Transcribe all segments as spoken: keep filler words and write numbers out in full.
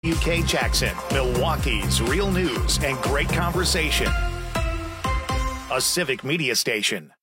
U K Jackson, Milwaukee's real news and great conversation. A civic media station.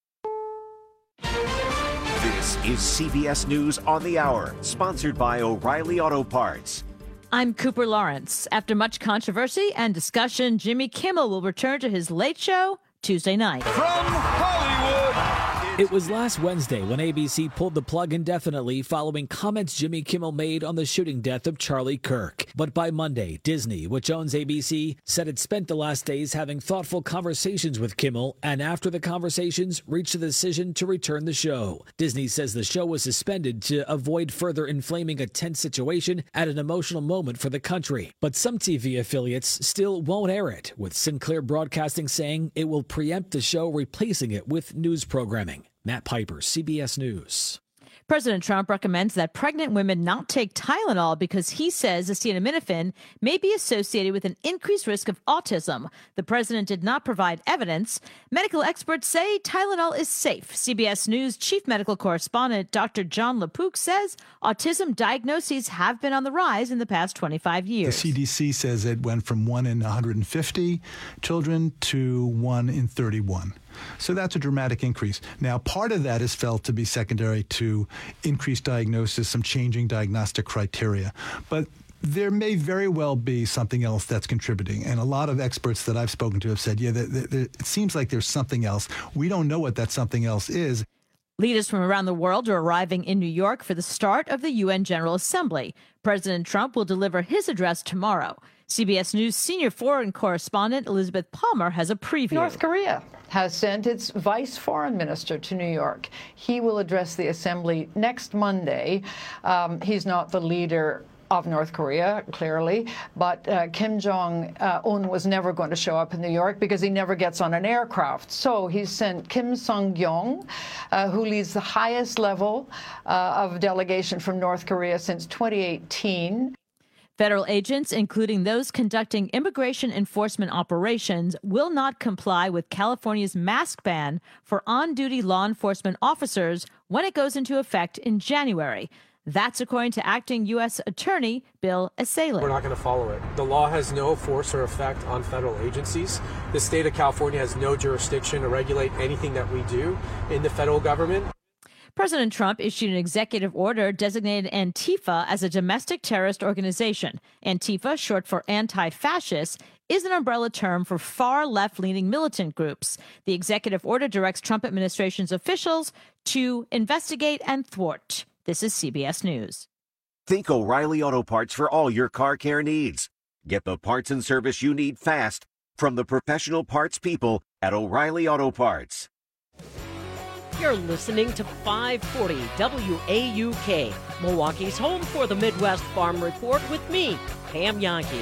This is C B S News on the Hour, sponsored by O'Reilly Auto Parts. I'm Cooper Lawrence. After much controversy and discussion, Jimmy Kimmel will return to his Late Show Tuesday night. From Hollywood. It was last Wednesday when A B C pulled the plug indefinitely following comments Jimmy Kimmel made on the shooting death of Charlie Kirk. But by Monday, Disney, which owns A B C, said it spent the last days having thoughtful conversations with Kimmel, and after the conversations, reached a decision to return the show. Disney says the show was suspended to avoid further inflaming a tense situation at an emotional moment for the country. But some T V affiliates still won't air it, with Sinclair Broadcasting saying it will preempt the show, replacing it with news programming. Matt Piper, C B S News. President Trump recommends that pregnant women not take Tylenol because he says acetaminophen may be associated with an increased risk of autism. The president did not provide evidence. Medical experts say Tylenol is safe. C B S News chief medical correspondent Doctor John LaPook says autism diagnoses have been on the rise in the past twenty-five years. The C D C says it went from one in one hundred fifty children to one in thirty-one. So that's a dramatic increase. Now, part of that is felt to be secondary to increased diagnosis, some changing diagnostic criteria. But there may very well be something else that's contributing. And a lot of experts that I've spoken to have said, yeah, th- th- th- it seems like there's something else. We don't know what that something else is. Leaders from around the world are arriving in New York for the start of the U N General Assembly. President Trump will deliver his address tomorrow. C B S News senior foreign correspondent Elizabeth Palmer has a preview. North Korea has sent its vice foreign minister to New York. He will address the assembly next Monday. Um, he's not the leader of North Korea, clearly, but uh, Kim Jong-un was never going to show up in New York because he never gets on an aircraft. So he's sent Kim Sung-gyong, uh, who leads the highest level uh, of delegation from North Korea since twenty eighteen. Federal agents, including those conducting immigration enforcement operations, will not comply with California's mask ban for on-duty law enforcement officers when it goes into effect in January. That's according to acting U S Attorney Bill Asalin. We're not going to follow it. The law has no force or effect on federal agencies. The state of California has no jurisdiction to regulate anything that we do in the federal government. President Trump issued an executive order designating Antifa as a domestic terrorist organization. Antifa, short for anti-fascist, is an umbrella term for far left-leaning militant groups. The executive order directs Trump administration's officials to investigate and thwart. This is C B S News. Think O'Reilly Auto Parts for all your car care needs. Get the parts and service you need fast from the professional parts people at O'Reilly Auto Parts. You're listening to five forty W A U K, Milwaukee's home for the Midwest Farm Report with me, Pam Yankee.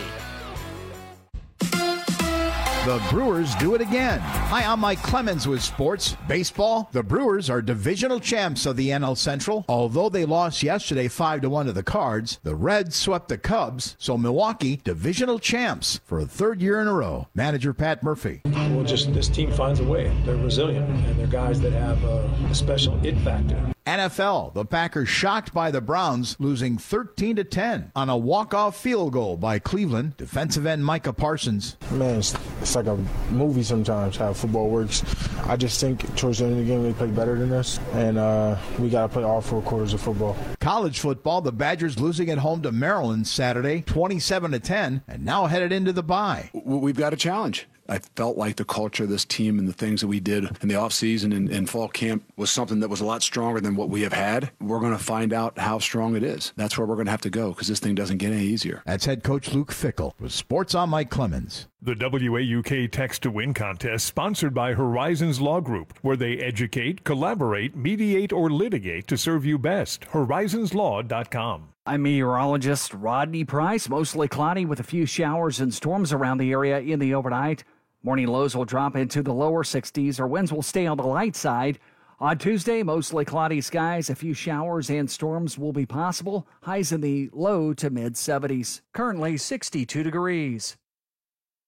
The Brewers do it again. Hi, I'm Mike Clemens with sports. Baseball, the Brewers are divisional champs of the N L Central. Although they lost yesterday five to one to the Cards, the Reds swept the Cubs, so Milwaukee, divisional champs for a third year in a row. Manager Pat Murphy. Well, just this team finds a way. They're resilient, and they're guys that have a, a special it factor. N F L, the Packers shocked by the Browns, losing thirteen to ten on a walk-off field goal by Cleveland. Defensive end Micah Parsons. Man, it's, it's like a movie sometimes how football works. I just think towards the end of the game they play better than us, and uh, we got to play all four quarters of football. College football, the Badgers losing at home to Maryland Saturday, twenty-seven to ten, and now headed into the bye. We've got a challenge. I felt like the culture of this team and the things that we did in the offseason and, and fall camp was something that was a lot stronger than what we have had. We're going to find out how strong it is. That's where we're going to have to go because this thing doesn't get any easier. That's head coach Luke Fickell. With Sports on Mike Clemens. The W A U K Text to Win contest sponsored by Horizons Law Group, where they educate, collaborate, mediate, or litigate to serve you best. horizons law dot com. I'm meteorologist Rodney Price. Mostly cloudy with a few showers and storms around the area in the overnight. Morning lows will drop into the lower sixties, or winds will stay on the light side. On Tuesday, mostly cloudy skies. A few showers and storms will be possible. Highs in the low to mid seventies. Currently sixty-two degrees.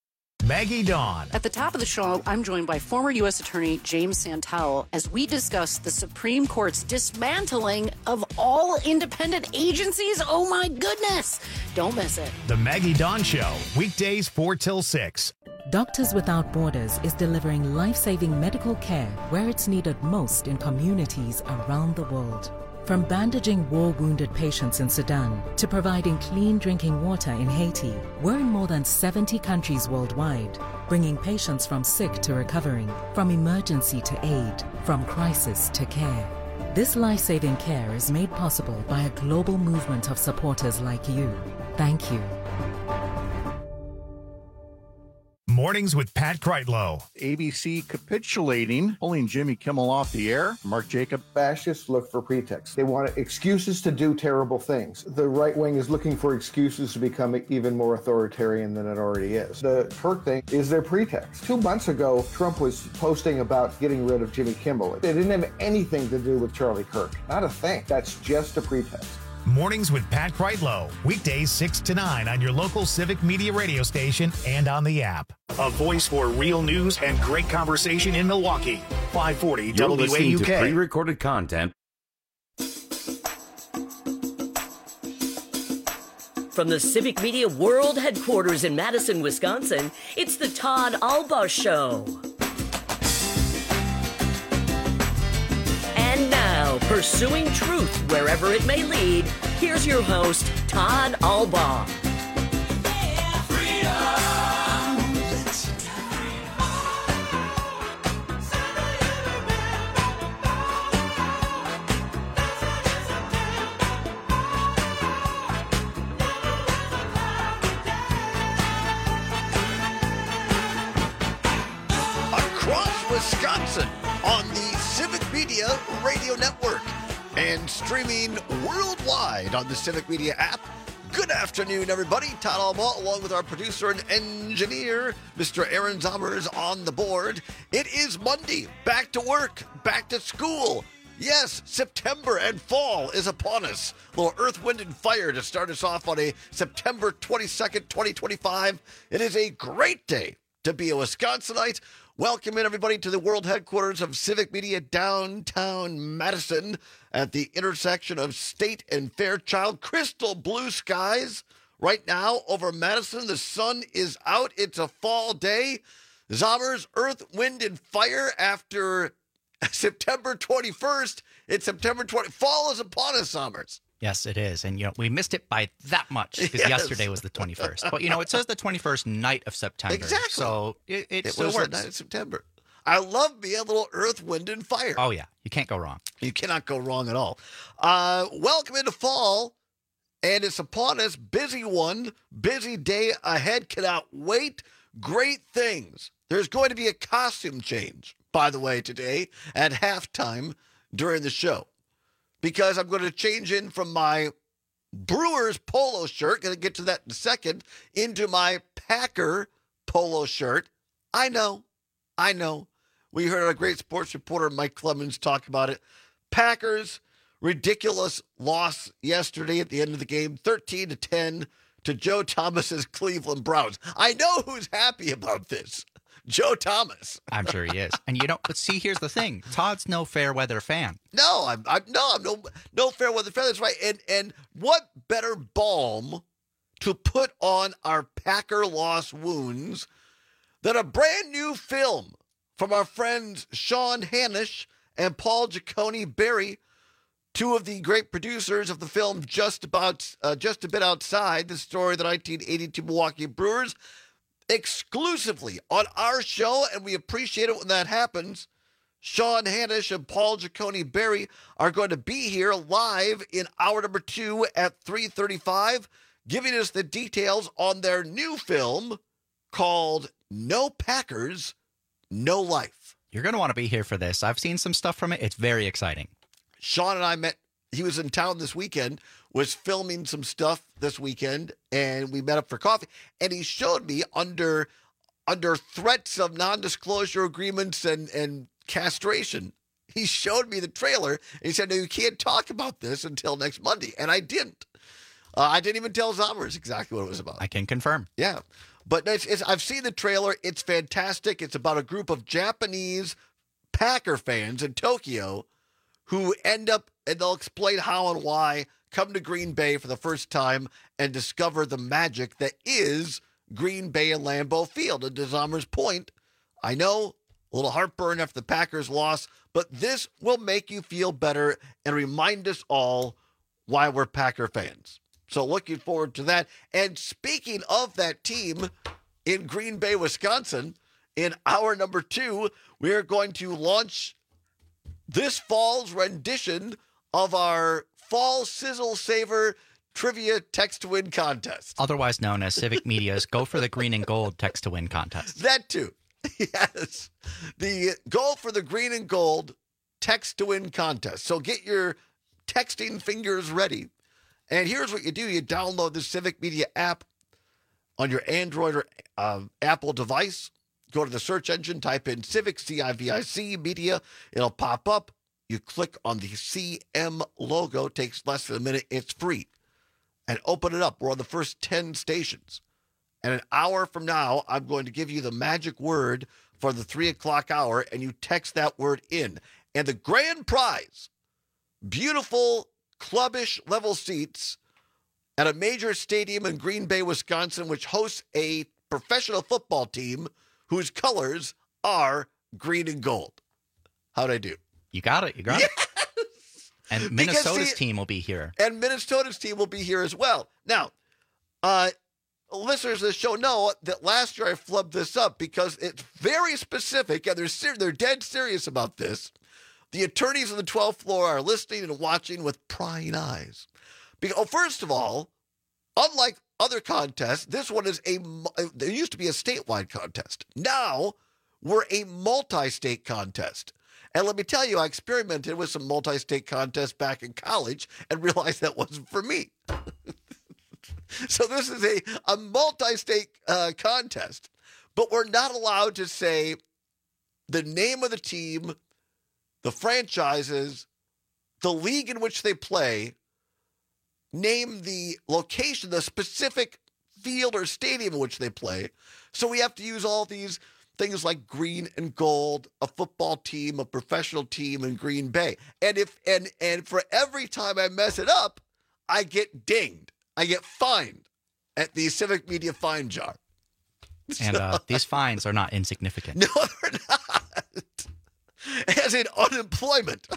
Maggie Dawn. At the top of the show, I'm joined by former U S Attorney James Santel as we discuss the Supreme Court's dismantling of all independent agencies. Oh my goodness. Don't miss it. The Maggie Dawn Show, weekdays four till six. Doctors Without Borders is delivering life-saving medical care where it's needed most in communities around the world. From bandaging war-wounded patients in Sudan to providing clean drinking water in Haiti, we're in more than seventy countries worldwide, bringing patients from sick to recovering, from emergency to aid, from crisis to care. This life-saving care is made possible by a global movement of supporters like you. Thank you. Mornings with Pat Kreitlow. A B C capitulating, pulling Jimmy Kimmel off the air. Mark Jacob. Fascists look for pretexts. They want excuses to do terrible things. The right wing is looking for excuses to become even more authoritarian than it already is. The Kirk thing is their pretext. Two months ago, Trump was posting about getting rid of Jimmy Kimmel. It didn't have anything to do with Charlie Kirk. Not a thing. That's just a pretext. Mornings with Pat Kreitlow. Weekdays six to nine on your local Civic Media radio station and on the app. A voice for real news and great conversation in Milwaukee. five forty You're W A U K. listening to pre-recorded content. From the Civic Media World Headquarters in Madison, Wisconsin, it's the Todd Alba Show. And now, pursuing truth wherever it may lead, here's your host, Todd Alba. Across Wisconsin on the Civic Media Radio Network and streaming worldwide on the Civic Media app. Good afternoon, everybody. Todd Alba, along with our producer and engineer, Mister Aaron Zommers, on the board. It is Monday. Back to work. Back to school. Yes, September and fall is upon us. A little Earth, Wind, and Fire to start us off on a September twenty-second, twenty twenty-five. It is a great day to be a Wisconsinite. Welcome in, everybody, to the world headquarters of Civic Media downtown Madison at the intersection of State and Fairchild. Crystal blue skies right now over Madison. The sun is out. It's a fall day. Zommers, Earth, Wind, and Fire after September twenty-first. It's September twentieth. Fall is upon us, Zommers. Yes, it is. And, you know, we missed it by that much because yes. yesterday was the twenty-first. But, you know, it says the twenty-first night of September. Exactly. So it, it, it still was works. the night of September. I love me a little Earth, Wind, and Fire. Oh, yeah. You can't go wrong. You cannot go wrong at all. Uh, welcome into fall. And it's upon us. Busy one. Busy day ahead. Cannot wait. Great things. There's going to be a costume change, by the way, today at halftime during the show. Because I'm going to change in from my Brewers polo shirt, going to get to that in a second, into my Packer polo shirt. I know, I know. We heard our great sports reporter Mike Clemens talk about it. Packers, ridiculous loss yesterday at the end of the game, thirteen to ten to Joe Thomas's Cleveland Browns. I know who's happy about this. Joe Thomas. I'm sure he is. And you don't, but see, here's the thing. Todd's no fair weather fan. No, I'm, I'm no, I'm no, no fair weather fan. That's right. And, and what better balm to put on our Packer loss wounds than a brand new film from our friends Sean Hanish and Paul Giacone Berry, two of the great producers of the film Just About, uh, Just a Bit Outside, the story of the nineteen eighty-two Milwaukee Brewers. Exclusively on our show, and we appreciate it when that happens. Sean Hanish and Paul Giacone Berry are going to be here live in hour number two at three thirty-five, giving us the details on their new film called No Packers, No Life. You're going to want to be here for this. I've seen some stuff from it. It's very exciting. Sean and I met, he was in town this weekend, was filming some stuff this weekend, and we met up for coffee, and he showed me under under threats of non-disclosure agreements and, and castration, he showed me the trailer, and he said, no, you can't talk about this until next Monday, and I didn't. Uh, I didn't even tell Zombers exactly what it was about. I can confirm. Yeah. But it's, it's, I've seen the trailer. It's fantastic. It's about a group of Japanese Packer fans in Tokyo who end up, and they'll explain how and why, come to Green Bay for the first time and discover the magic that is Green Bay and Lambeau Field. And to Zombers' point, I know, a little heartburn after the Packers loss, but this will make you feel better and remind us all why we're Packer fans. So looking forward to that. And speaking of that team in Green Bay, Wisconsin, in hour number two, we're going to launch this fall's rendition of our Fall Sizzle Saver Trivia Text to Win contest. Otherwise known as Civic Media's Go for the Green and Gold Text to Win contest. That too. Yes. The Go for the Green and Gold Text to Win contest. So get your texting fingers ready. And here's what you do. You download the Civic Media app on your Android or uh, Apple device. Go to the search engine, type in Civic, C I V I C, Media. It'll pop up. You click on the C M logo. It takes less than a minute. It's free. And open it up. We're on the first ten stations. And an hour from now, I'm going to give you the magic word for the three o'clock hour, and you text that word in. And the grand prize, beautiful clubbish level seats at a major stadium in Green Bay, Wisconsin, which hosts a professional football team whose colors are green and gold. How'd I do? You got it. You got yes! it. And Minnesota's Because, see, team will be here. And Minnesota's team will be here as well. Now, uh, listeners of the show know that last year I flubbed this up because it's very specific, and they're ser- they're dead serious about this. The attorneys on the twelfth floor are listening and watching with prying eyes. Because, oh, first of all, unlike other contests, this one is a, there used to be a statewide contest. Now, we're a multi-state contest. And let me tell you, I experimented with some multi-state contests back in college and realized that wasn't for me. So this is a, a multi-state uh, contest. But we're not allowed to say the name of the team, the franchises, the league in which they play, name the location, the specific field or stadium in which they play. So we have to use all these things like green and gold, a football team, a professional team in Green Bay. And if and and for every time I mess it up, I get dinged. I get fined at the Civic Media fine jar. And uh, these fines are not insignificant. No, they're not. As in unemployment.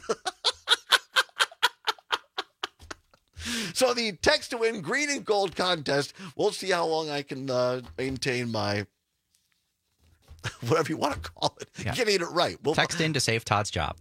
So the text to win green and gold contest, we'll see how long I can uh, maintain my, whatever you want to call it, Yeah. getting it right. We'll Text in to save Todd's job.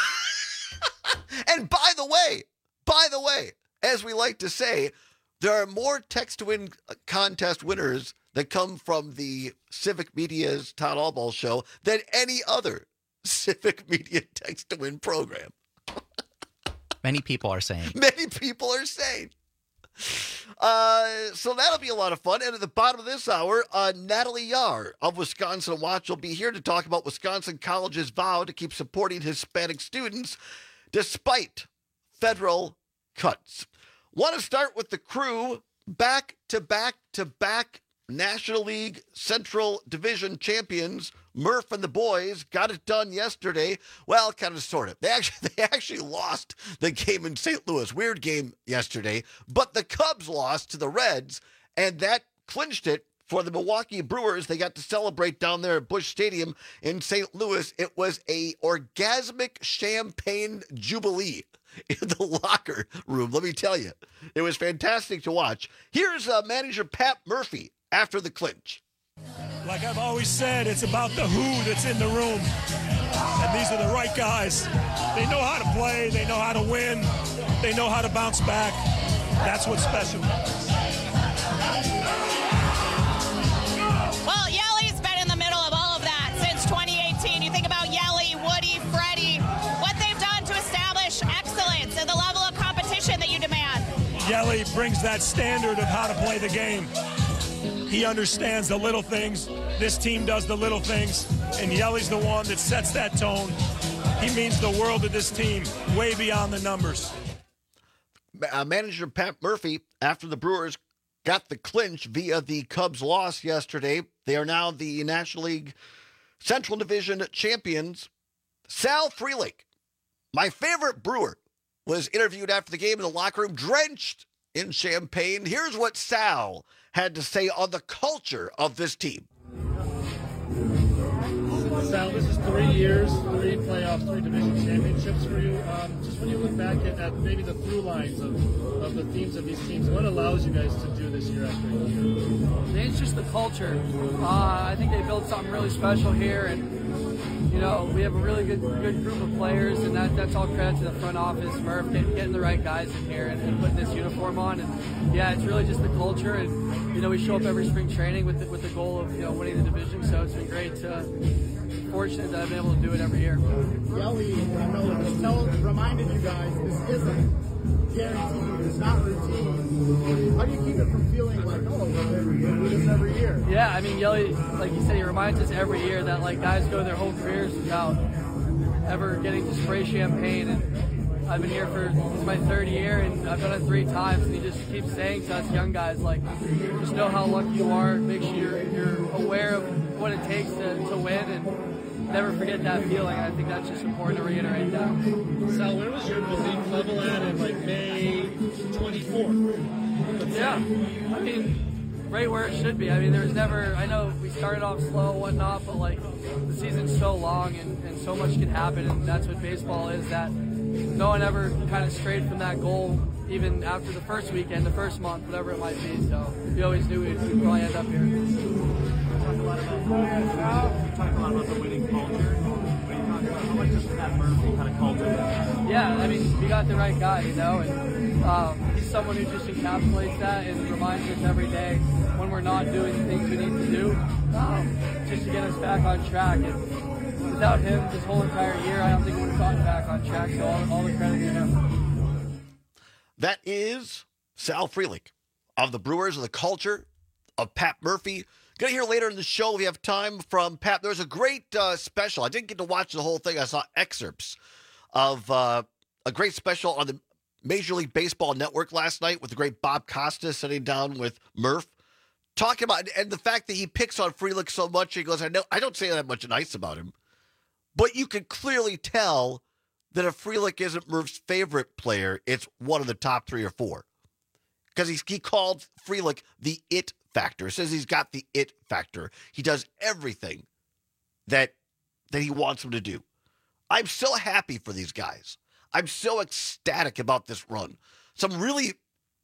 And by the way, by the way, as we like to say, there are more text to win contest winners that come from the Civic Media's Todd Allball show than any other Civic Media text to win program. Many people are saying. Many people are saying. Uh, so that'll be a lot of fun. And at the bottom of this hour, uh, Natalie Yar of Wisconsin Watch will be here to talk about Wisconsin College's vow to keep supporting Hispanic students despite federal cuts. Want to start with the Crew, back to back to back National League Central Division champions. Murph and the boys got it done yesterday. Well, kind of, sort of. They actually, they actually lost the game in Saint Louis. Weird game yesterday. But the Cubs lost to the Reds, and that clinched it for the Milwaukee Brewers. They got to celebrate down there at Busch Stadium in Saint Louis. It was a orgasmic champagne jubilee in the locker room. Let me tell you, it was fantastic to watch. Here's uh, manager Pat Murphy after the clinch. Like I've always said, it's about the who that's in the room. And these are the right guys. They know how to play. They know how to win. They know how to bounce back. That's what's special. Well, Yelly's been in the middle of all of that since twenty eighteen. You think about Yelly, Woody, Freddie, what they've done to establish excellence and the level of competition that you demand. Yelly brings that standard of how to play the game. He understands the little things. This team does the little things. And Yelly's the one that sets that tone. He means the world to this team, way beyond the numbers. uh, manager Pat Murphy, after the Brewers got the clinch via the Cubs loss yesterday, they are now the National League Central Division champions. Sal Frelick, my favorite Brewer, was interviewed after the game in the locker room, drenched in champagne. Here's what Sal had to say on the culture of this team. Sal, this is three years, three playoffs, three division championships for you. Um, just when you look back at, at maybe the through lines of, of the themes of these teams, what allows you guys to do this year after year? I think it's just the culture. Uh, I think they built something really special here, and you know we have a really good good group of players, and that, that's all credit to the front office, Murph, getting, getting the right guys in here and, and putting this uniform on. And yeah, it's really just the culture, and you know we show up every spring training with the, with the goal of you know winning the division. So it's been great. To, fortunate that I've been able to do it every year. Yelly and Miller just tell, reminded you guys this isn't guaranteed, it's not routine. How do you keep it from feeling like, oh, we do this every year? Yeah, I mean, Yelly, like you said, he reminds us every year that like guys go their whole careers without ever getting to spray champagne. And I've been here for this is my third year, and I've done it three times. And he just keeps saying to us young guys, like, just know how lucky you are. Make sure you're, you're aware of what it takes to, to win, and never forget that feeling. I think that's just important to reiterate that. Sal, where was your belief level at in like May twenty-fourth? Yeah, I mean, right where it should be. I mean, there was never, I know we started off slow and whatnot, but like the season's so long and, and so much can happen, and that's what baseball is, that no one ever kind of strayed from that goal, even after the first weekend, the first month, whatever it might be. So we always knew we'd, we'd probably end up here. Talk a lot about talk a lot about the winning culture. When you talk about how much does Pat Murphy kind of cultivate? Yeah, I mean, we got the right guy, you know, and um, he's someone who just encapsulates that and reminds us every day when we're not doing the things we need to do, um, just to get us back on track. And without him, this whole entire year, I don't think we would have gotten back on track. So all, all the credit to him. That is Sal Frelick of the Brewers, of the culture of Pat Murphy. Going to hear later in the show, we have time from Pat. There was a great uh, special. I didn't get to watch the whole thing. I saw excerpts of uh, a great special on the Major League Baseball Network last night with the great Bob Costas sitting down with Murph, talking about, and the fact that he picks on Frelick so much. He goes, I know I don't say that much nice about him, but you can clearly tell that if Frelick isn't Murph's favorite player, it's one of the top three or four. Because he called Frelick the it factor. Says he's got the it factor. He does everything that that he wants him to do. I'm so happy for these guys. I'm so ecstatic about this run. Some really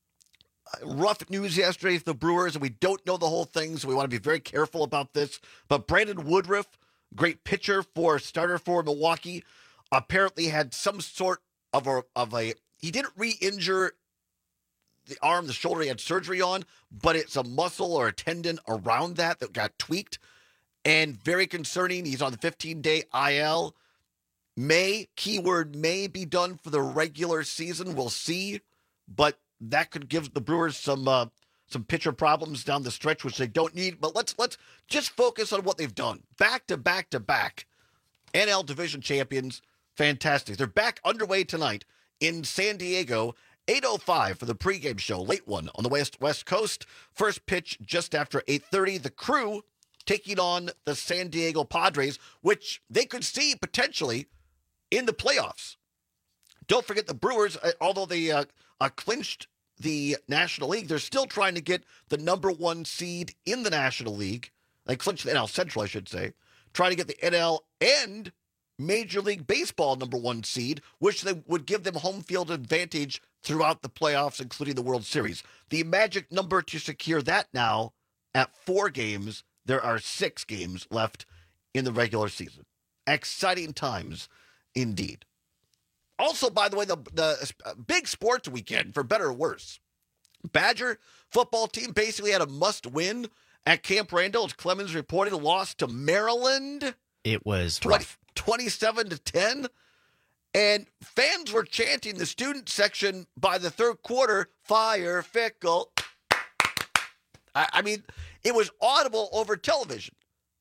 rough news yesterday for the Brewers, and we don't know the whole thing, so we want to be very careful about this. But Brandon Woodruff, great pitcher for starter for Milwaukee, apparently had some sort of a of a he didn't re-injure the arm, the shoulder he had surgery on, but it's a muscle or a tendon around that that got tweaked, and very concerning. He's on the fifteen-day I L. May, keyword may, be done for the regular season. We'll see, but that could give the Brewers some uh, some pitcher problems down the stretch, which they don't need. But let's let's just focus on what they've done. Back to back to back, N L Division champions, fantastic. They're back underway tonight in San Diego. eight oh five for the pregame show, late one on the West West Coast. First pitch just after eight thirty. The Crew taking on the San Diego Padres, which they could see potentially in the playoffs. Don't forget the Brewers, although they uh, uh, clinched the National League, they're still trying to get the number one seed in the National League. They clinched the N L Central, I should say. Trying to get the N L and Major League Baseball number one seed, which they would give them home field advantage throughout the playoffs, including the World Series. The magic number to secure that now at four games. There are six games left in the regular season. Exciting times indeed. Also, by the way, the, the big sports weekend, for better or worse. Badger football team basically had a must-win at Camp Randall, as Clemens reported, a loss to Maryland. It was twenty, rough. twenty-seven to ten. And fans were chanting the student section by the third quarter, fire, Fickle. I, I mean, it was audible over television.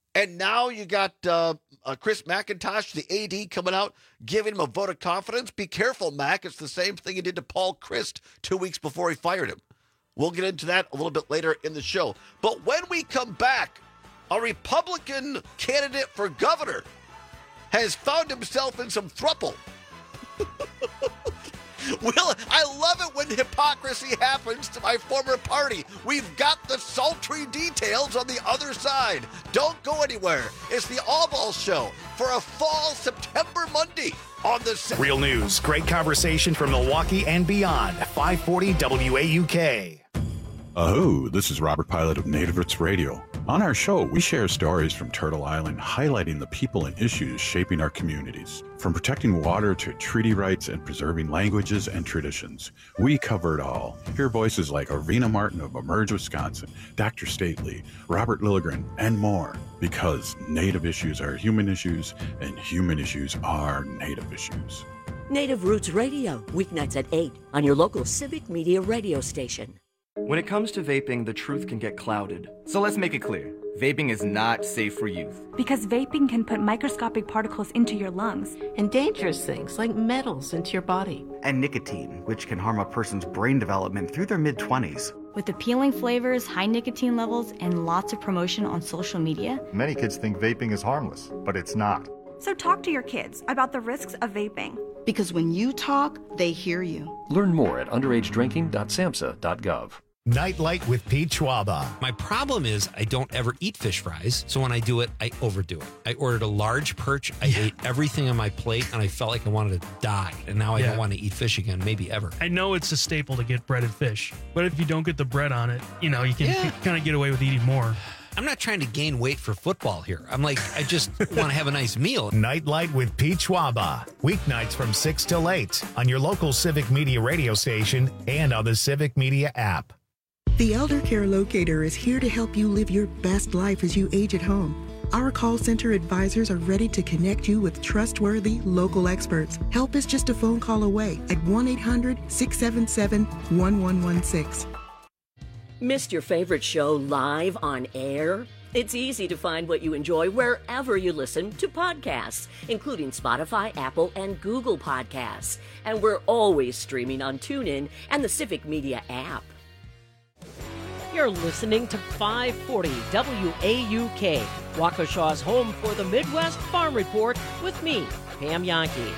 And now you got uh, uh, Chris McIntosh, the A D, coming out, giving him a vote of confidence. Be careful, Mac. It's the same thing he did to Paul Chryst two weeks before he fired him. We'll get into that a little bit later in the show. But when we come back, a Republican candidate for governor has found himself in some throuple. Will, I love it when hypocrisy happens to my former party. We've got the sultry details on the other side. Don't go anywhere. It's the All Ball Show for a fall September Monday on the... Real news, great conversation from Milwaukee and beyond. five forty W A U K. Aho, this is Robert Pilot of Native Roots Radio. On our show, we share stories from Turtle Island highlighting the people and issues shaping our communities. From protecting water to treaty rights and preserving languages and traditions, we cover it all. Hear voices like Arvina Martin of Emerge, Wisconsin, Doctor Stately, Robert Lilligren, and more. Because Native issues are human issues, and human issues are Native issues. Native Roots Radio, weeknights at eight on your local Civic Media radio station. When it comes to vaping, the truth can get clouded. So let's make it clear. Vaping is not safe for youth. Because vaping can put microscopic particles into your lungs. And dangerous things like metals into your body. And nicotine, which can harm a person's brain development through their mid-twenties. With appealing flavors, high nicotine levels, and lots of promotion on social media. Many kids think vaping is harmless, but it's not. So talk to your kids about the risks of vaping. Because when you talk, they hear you. Learn more at underage drinking dot samhsa dot gov. Nightlight with Pete Schwaba. My problem is I don't ever eat fish fries, so when I do it, I overdo it. I ordered a large perch, I yeah. ate everything on my plate, and I felt like I wanted to die. And now I yeah. don't want to eat fish again, maybe ever. I know it's a staple to get breaded fish, but if you don't get the bread on it, you know, you can yeah. kind of get away with eating more. I'm not trying to gain weight for football here. I'm like, I just want to have a nice meal. Nightlight with Pete Schwaba. Weeknights from six till eight on your local Civic Media radio station and on the Civic Media app. The Elder Care Locator is here to help you live your best life as you age at home. Our call center advisors are ready to connect you with trustworthy local experts. Help is just a phone call away at one eight hundred, six seven seven, one one one six. Missed your favorite show live on air? It's easy to find what you enjoy wherever you listen to podcasts, including Spotify, Apple, and Google Podcasts. And we're always streaming on TuneIn and the Civic Media app. You're listening to five forty W A U K, Waukesha's home for the Midwest Farm Report with me, Pam Yankee.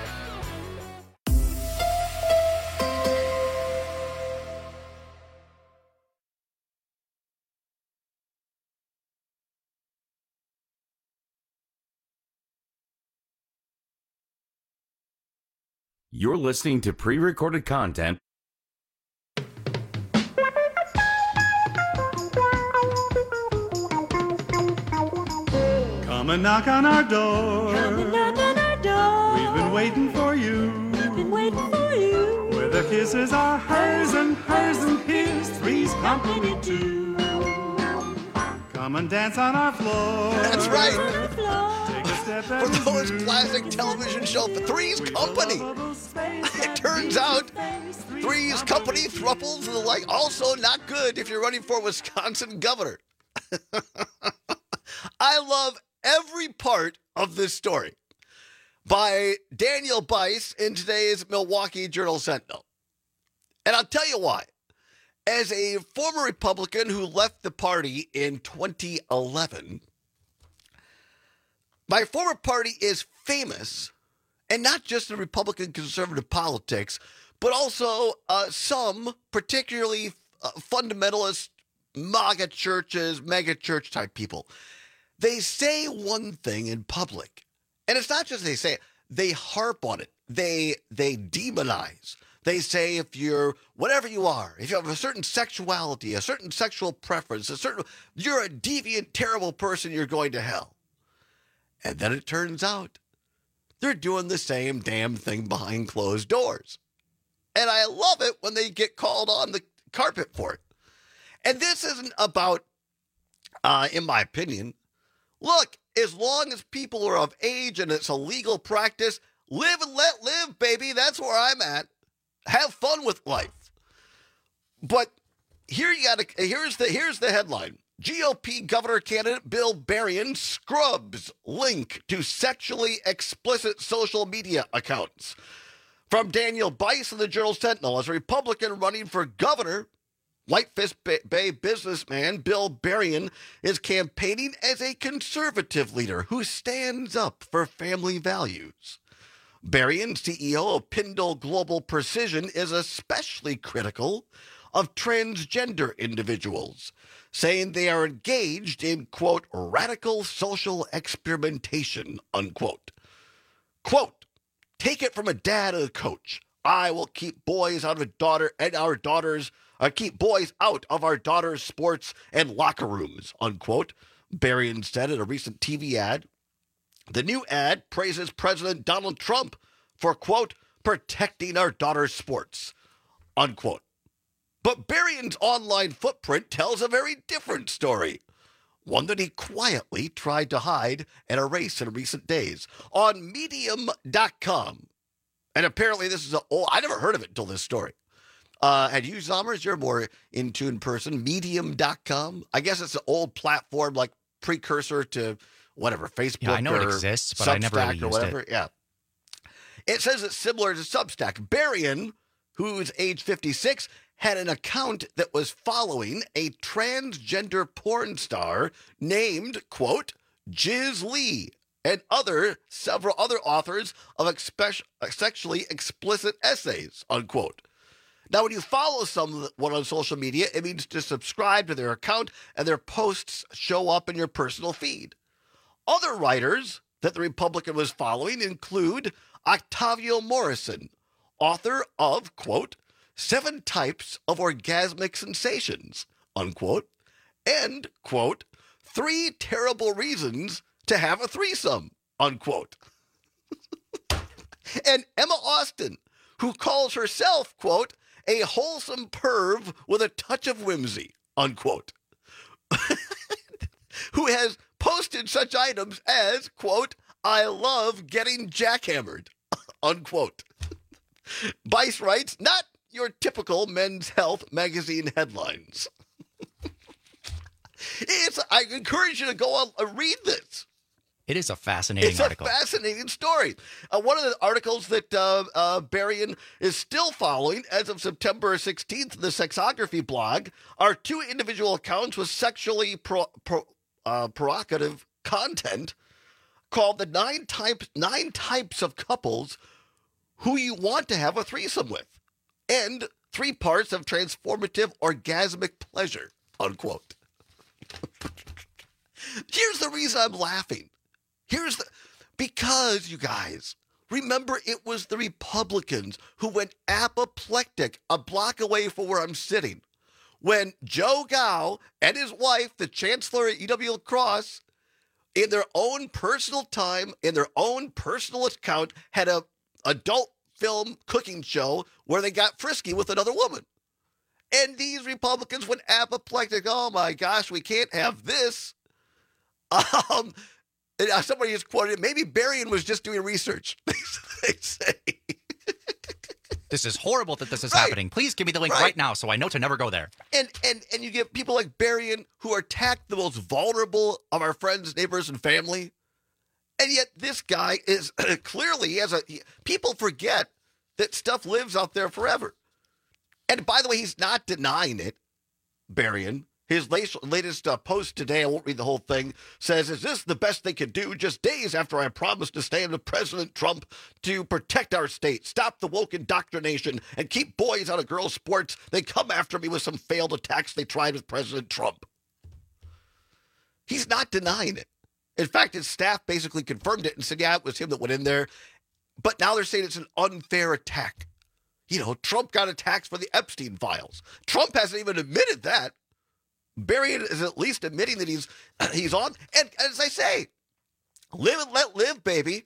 You're listening to pre-recorded content. Come and knock on our door. Come and knock on our door. We've been waiting for you. We've been waiting for you. Where the kisses are hers and hers and his, three's company too. Come and dance on our floor. That's right. Take a step for those classic television show, Three's Company. It turns out Three's Company, thruples and the like, also not good if you're running for Wisconsin governor. I love every part of this story by Daniel Bice in today's Milwaukee Journal-Sentinel. And I'll tell you why. As a former Republican who left the party in twenty eleven, my former party is famous, and not just in Republican conservative politics, but also uh, some particularly uh, fundamentalist MAGA churches, mega church type people. They say one thing in public, and it's not just they say it, they harp on it. They they demonize. They say if you're whatever you are, if you have a certain sexuality, a certain sexual preference, a certain you're a deviant, terrible person, you're going to hell. And then it turns out they're doing the same damn thing behind closed doors. And I love it when they get called on the carpet for it. And this isn't about, uh, in my opinion, look, as long as people are of age and it's a legal practice, live and let live, baby. That's where I'm at. Have fun with life. But here you got to, here's the, here's the headline. G O P governor candidate Bill Berrien scrubs link to sexually explicit social media accounts. From Daniel Bice of the Journal Sentinel, as a Republican running for governor, Whitefish Bay businessman Bill Berrien is campaigning as a conservative leader who stands up for family values. Berrien, C E O of Pindle Global Precision, is especially critical of transgender individuals, saying they are engaged in, quote, radical social experimentation, unquote. Quote, take it from a dad and a coach. I will keep boys out of a daughter and our daughters, uh, keep boys out of our daughters' sports and locker rooms, unquote, Berrien said in a recent T V ad. The new ad praises President Donald Trump for, quote, protecting our daughters' sports, unquote. But Berrien's online footprint tells a very different story, one that he quietly tried to hide and erase in recent days. On medium dot com, and apparently this is a oh, I never heard of it until this story. Uh, and you, Zommers, you're more in tune person. medium dot com, I guess it's an old platform like precursor to whatever, Facebook yeah, I know or it exists, but Substack I never really used or whatever. it. Yeah. It says it's similar to Substack. Berrien, who's age fifty-six, had an account that was following a transgender porn star named, quote, Jiz Lee, and other several other authors of expe- sexually explicit essays, unquote. Now, when you follow someone on social media, it means to subscribe to their account and their posts show up in your personal feed. Other writers that the Republican was following include Octavio Morrison, author of, quote, Seven Types of Orgasmic Sensations, unquote, and, quote, Three Terrible Reasons to Have a Threesome, unquote. And Emma Austin, who calls herself, quote, a wholesome perv with a touch of whimsy, unquote, who has posted such items as, quote, I love getting jackhammered, unquote. Bice writes, not your typical Men's Health magazine headlines. It's, I encourage you to go on and read this. It is a fascinating it's article. It's a fascinating story. Uh, one of the articles that uh, uh, Berrien is still following as of September sixteenth, the Sexography blog, are two individual accounts with sexually pro, pro, uh, provocative content called the nine types, nine types of couples who you want to have a threesome with, and three parts of transformative orgasmic pleasure, unquote. Here's the reason I'm laughing. Here's the, because you guys, remember it was the Republicans who went apoplectic a block away from where I'm sitting when Joe Gao and his wife, the chancellor at U W La Crosse, in their own personal time, in their own personal account, had a adult film cooking show where they got frisky with another woman. And these Republicans went apoplectic. Oh my gosh, we can't have this. Um, and somebody has quoted, maybe Berrien was just doing research. They say. This is horrible that this is Right. happening. Please give me the link Right. right now so I know to never go there. And and and you get people like Berrien who attack the most vulnerable of our friends, neighbors, and family. And yet this guy is clearly, he has a, he, people forget that stuff lives out there forever. And by the way, he's not denying it, Berrien. His latest, latest uh, post today, I won't read the whole thing, says, is this the best they could do just days after I promised to stand with President Trump to protect our state, stop the woke indoctrination, and keep boys out of girls' sports? They come after me with some failed attacks they tried with President Trump. He's not denying it. In fact, his staff basically confirmed it and said, yeah, it was him that went in there. But now they're saying it's an unfair attack. You know, Trump got attacked for the Epstein files. Trump hasn't even admitted that. Berrien is at least admitting that he's he's on. And as I say, live and let live, baby.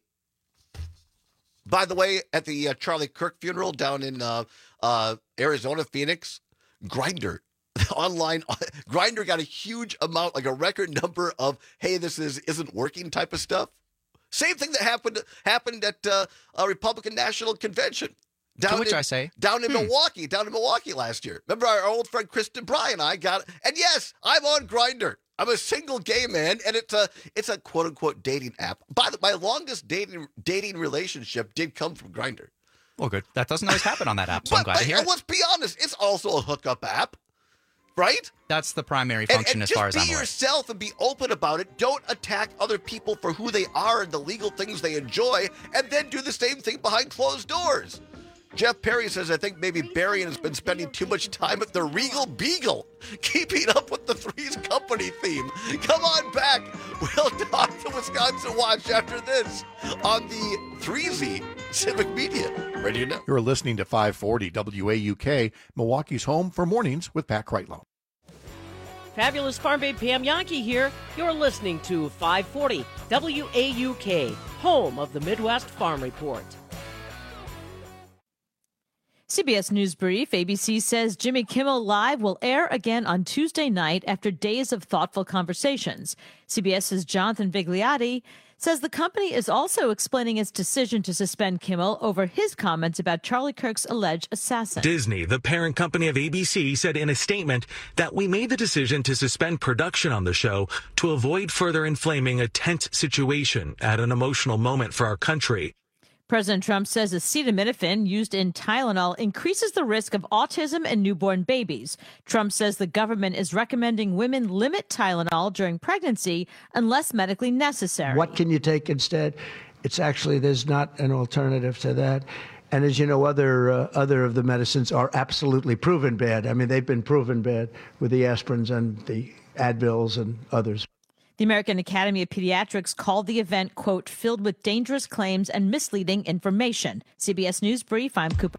By the way, at the uh, Charlie Kirk funeral down in uh, uh, Arizona, Phoenix, Grindr, online, Grindr got a huge amount, like a record number of, hey, this is, isn't working type of stuff. Same thing that happened happened at uh, a Republican National Convention. Down to which in, I say, down in hmm. Milwaukee, down in Milwaukee last year. Remember our old friend Kristen Bry and I got, and yes, I'm on Grindr. I'm a single gay man, and it's a it's a quote unquote dating app. By the my longest dating dating relationship did come from Grindr. Well, good. That doesn't always happen on that app, so but, I'm glad but, to hear it. Let's be honest, it's also a hookup app, right? That's the primary function and, and as far as I'm just be aware. yourself and be open about it. Don't attack other people for who they are and the legal things they enjoy, and then do the same thing behind closed doors. Jeff Perry says, I think maybe Berrien has been spending too much time at the Regal Beagle, keeping up with the Three's Company theme. Come on back. We'll talk to Wisconsin Watch after this on the three Z Civic Media Radio Network. You're listening to five forty W A U K, Milwaukee's home for mornings with Pat Kreitlow. Fabulous Farm Babe Pam Yankee here. You're listening to five forty W A U K, home of the Midwest Farm Report. C B S News Brief, A B C says Jimmy Kimmel Live will air again on Tuesday night after days of thoughtful conversations. CBS's Jonathan Vigliotti says the company is also explaining its decision to suspend Kimmel over his comments about Charlie Kirk's alleged assassin. Disney, the parent company of A B C, said in a statement that we made the decision to suspend production on the show to avoid further inflaming a tense situation at an emotional moment for our country. President Trump says acetaminophen used in Tylenol increases the risk of autism in newborn babies. Trump says the government is recommending women limit Tylenol during pregnancy unless medically necessary. What can you take instead? It's actually, there's not an alternative to that. And as you know, other uh, other of the medicines are absolutely proven bad. I mean, they've been proven bad with the aspirins and the Advils and others. The American Academy of Pediatrics called the event, quote, filled with dangerous claims and misleading information. C B S News Brief, I'm Cooper.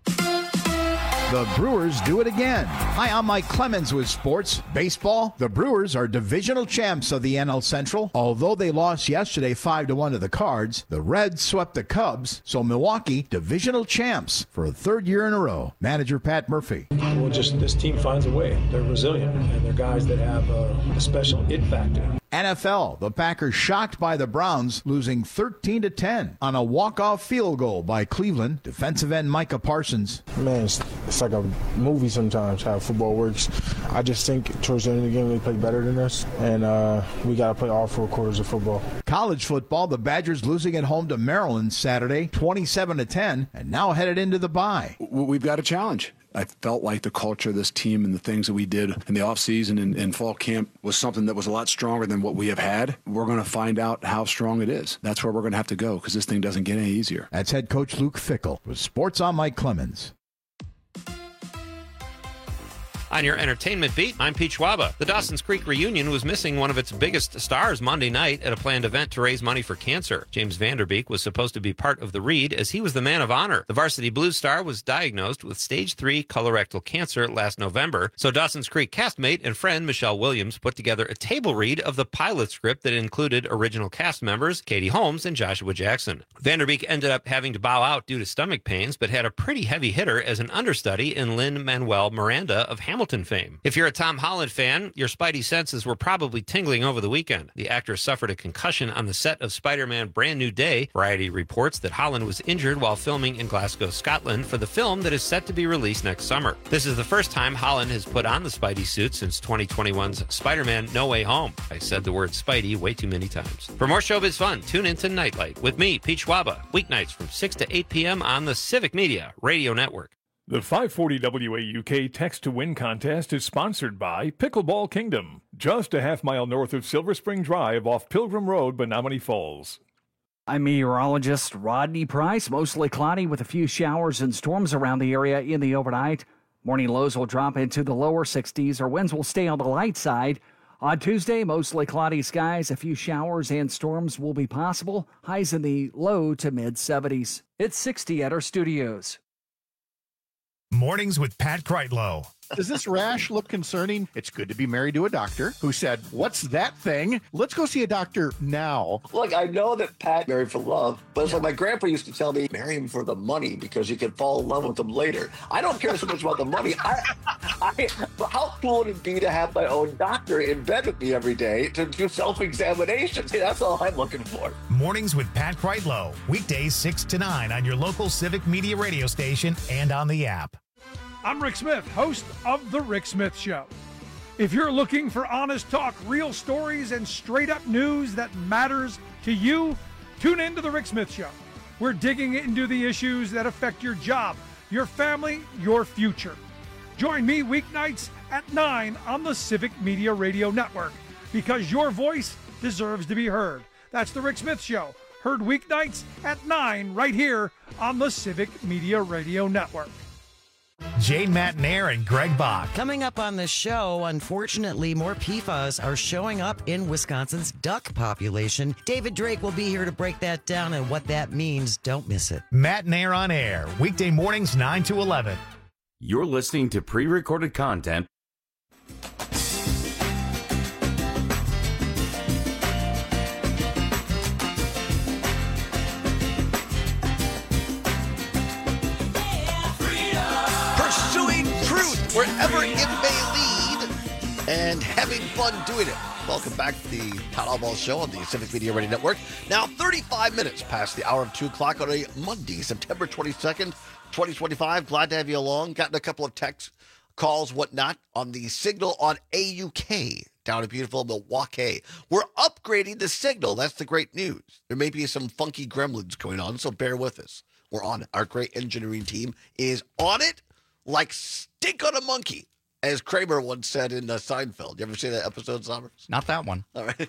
The Brewers do it again. Hi, I'm Mike Clemens with sports. Baseball, the Brewers are divisional champs of the N L Central. Although they lost yesterday five to one to the Cards, the Reds swept the Cubs, so Milwaukee, divisional champs for a third year in a row. Manager Pat Murphy. Well, just this team finds a way. They're resilient, and they're guys that have a, a special it factor. N F L, the Packers shocked by the Browns, losing thirteen to ten on a walk-off field goal by Cleveland. Defensive end Micah Parsons. Man, it's, it's like a movie sometimes how football works. I just think towards the end of the game they play better than us, and uh, we got to play all four quarters of football. College football, the Badgers losing at home to Maryland Saturday, twenty-seven to ten, and now headed into the bye. We've got a challenge. I felt like the culture of this team and the things that we did in the offseason and, and fall camp was something that was a lot stronger than what we have had. We're going to find out how strong it is. That's where we're going to have to go because this thing doesn't get any easier. That's head coach Luke Fickell. With Sports on Mike Clemens. On your entertainment beat, I'm Pete Schwaba. The Dawson's Creek reunion was missing one of its biggest stars Monday night at a planned event to raise money for cancer. James Vanderbeek was supposed to be part of the read as he was the man of honor. The Varsity Blues star was diagnosed with stage three colorectal cancer last November, so Dawson's Creek castmate and friend Michelle Williams put together a table read of the pilot script that included original cast members Katie Holmes and Joshua Jackson. Vanderbeek ended up having to bow out due to stomach pains, but had a pretty heavy hitter as an understudy in Lin-Manuel Miranda of Hamilton fame. If you're a Tom Holland fan, your spidey senses were probably tingling over the weekend. The actor suffered a concussion on the set of Spider-Man Brand New Day. Variety reports that Holland was injured while filming in Glasgow, Scotland for the film that is set to be released next summer. This is the first time Holland has put on the Spidey suit since twenty twenty-one's Spider-Man No Way Home. I said the word Spidey way too many times. For more showbiz fun, tune into Nightlight with me, Pete Schwaba, weeknights from six to eight p.m. on the Civic Media Radio Network. The five forty W A U K Text to Win contest is sponsored by Pickleball Kingdom, just a half mile north of Silver Spring Drive off Pilgrim Road, Menominee Falls. I'm meteorologist Rodney Price. Mostly cloudy with a few showers and storms around the area in the overnight. Morning lows will drop into the lower sixties, or winds will stay on the light side. On Tuesday, mostly cloudy skies, a few showers and storms will be possible. Highs in the low to mid seventies. It's sixty at our studios. Mornings with Pat Kreitlow. Does this rash look concerning? It's good to be married to a doctor who said, "What's that thing? Let's go see a doctor now." Look, I know that Pat married for love, but it's like my grandpa used to tell me, marry him for the money because you can fall in love with him later. I don't care so much about the money. I, I, but how cool would it be to have my own doctor in bed with me every day to do self-examinations? See, that's all I'm looking for. Mornings with Pat Kreitlow. Weekdays six to nine on your local Civic Media radio station and on the app. I'm Rick Smith, host of The Rick Smith Show. If you're looking for honest talk, real stories, and straight-up news that matters to you, tune in to The Rick Smith Show. We're digging into the issues that affect your job, your family, your future. Join me weeknights at nine on the Civic Media Radio Network, because your voice deserves to be heard. That's The Rick Smith Show, heard weeknights at nine right here on the Civic Media Radio Network. Jane Matnair and Greg Bach. Coming up on the show, unfortunately, more P FAS are showing up in Wisconsin's duck population. David Drake will be here to break that down and what that means. Don't miss it. Matnair on air, weekday mornings nine to eleven. You're listening to pre-recorded content. Wherever it may lead, and having fun doing it. Welcome back to the Todd Albaugh Show on the Civic Media Radio Network. Now, thirty-five minutes past the hour of two o'clock on a Monday, September twenty-second, twenty twenty-five. Glad to have you along. Gotten a couple of text calls, whatnot, on the signal on A U K down in beautiful Milwaukee. We're upgrading the signal. That's the great news. There may be some funky gremlins going on, so bear with us. We're on it. Our great engineering team is on it. Like stink on a monkey, as Kramer once said in uh, Seinfeld. You ever see that episode, Sommers? Not that one. All right.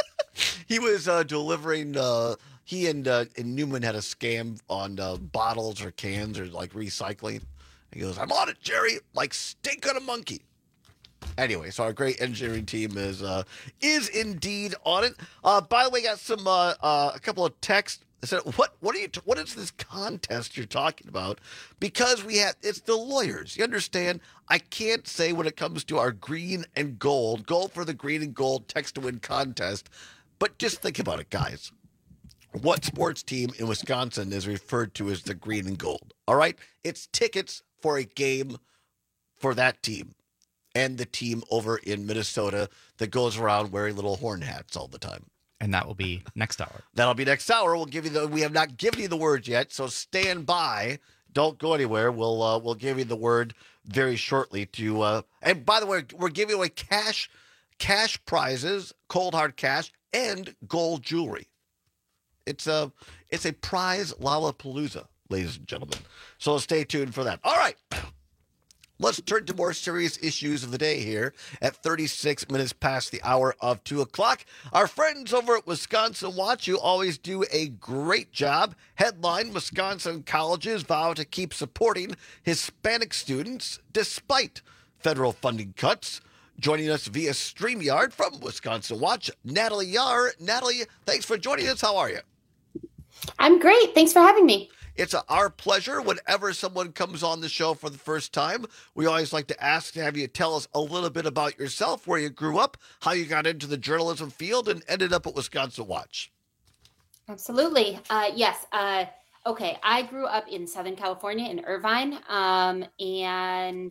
He was uh, delivering, uh, he and, uh, and Newman had a scam on uh, bottles or cans or like recycling. He goes, I'm on it, Jerry, like stink on a monkey. Anyway, so our great engineering team is uh, is indeed on it. Uh, by the way, got some uh, uh, a couple of texts. I said, what what are you t- what is this contest you're talking about? Because we have it's the lawyers. You understand? I can't say when it comes to our green and gold, gold for the green and gold text to win contest. But just think about it, guys. What sports team in Wisconsin is referred to as the green and gold? All right? It's tickets for a game for that team and the team over in Minnesota that goes around wearing little horn hats all the time. And that will be next hour. That'll be next hour. We'll give you the. We have not given you the word yet, so stand by. Don't go anywhere. We'll uh, we'll give you the word very shortly. To uh, and by the way, we're giving away cash, cash prizes, cold hard cash, and gold jewelry. It's a it's a prize Lollapalooza, ladies and gentlemen. So stay tuned for that. All right. Let's turn to more serious issues of the day here at thirty-six minutes past the hour of two o'clock. Our friends over at Wisconsin Watch, you always do a great job. Headline, Wisconsin colleges vow to keep supporting Hispanic students despite federal funding cuts. Joining us via StreamYard from Wisconsin Watch, Natalie Yar. Natalie, thanks for joining us. How are you? I'm great. Thanks for having me. It's a, our pleasure. Whenever someone comes on the show for the first time, we always like to ask to have you tell us a little bit about yourself, where you grew up, how you got into the journalism field, and ended up at Wisconsin Watch. Absolutely. Uh, yes. Uh, okay. I grew up in Southern California in Irvine, um, and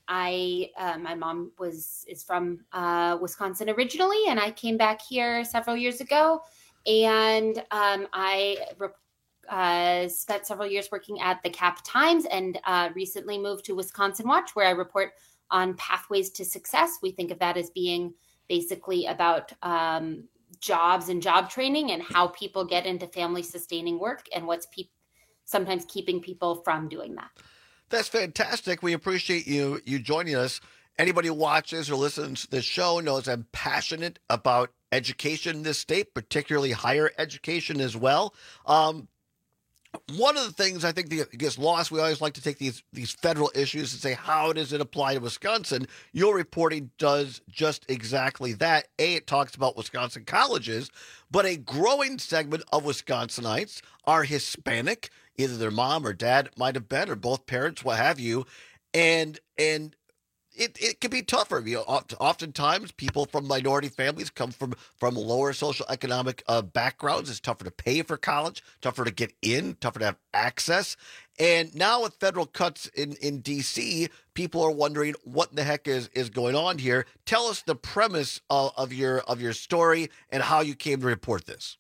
I uh, my mom was is from uh, Wisconsin originally, and I came back here several years ago, and um, I. Re- Uh, spent several years working at the Cap Times and uh, recently moved to Wisconsin Watch, where I report on pathways to success. We think of that as being basically about um, jobs and job training and how people get into family sustaining work and what's pe- sometimes keeping people from doing that. That's fantastic. We appreciate you you joining us. Anybody who watches or listens to this show knows I'm passionate about education in this state, particularly higher education as well. Um, One of the things I think that gets lost, we always like to take these these federal issues and say, how does it apply to Wisconsin? Your reporting does just exactly that. A, it talks about Wisconsin colleges, but a growing segment of Wisconsinites are Hispanic. Either their mom or dad might have been, or both parents, what have you. And and It it can be tougher. You know, oftentimes people from minority families come from, from lower social economic uh, backgrounds. It's tougher to pay for college, tougher to get in, tougher to have access. And now with federal cuts in, in D C, people are wondering what the heck is, is going on here. Tell us the premise of, of your of your story and how you came to report this.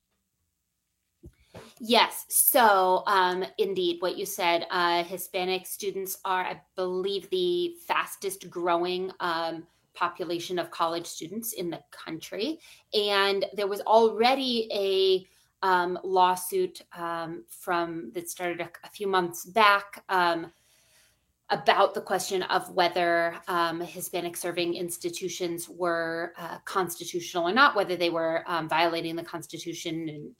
Yes. So, um, indeed, what you said, uh, Hispanic students are, I believe, the fastest growing um, population of college students in the country. And there was already a um, lawsuit um, from that started a, a few months back um, about the question of whether um, Hispanic serving institutions were uh, constitutional or not, whether they were um, violating the Constitution. And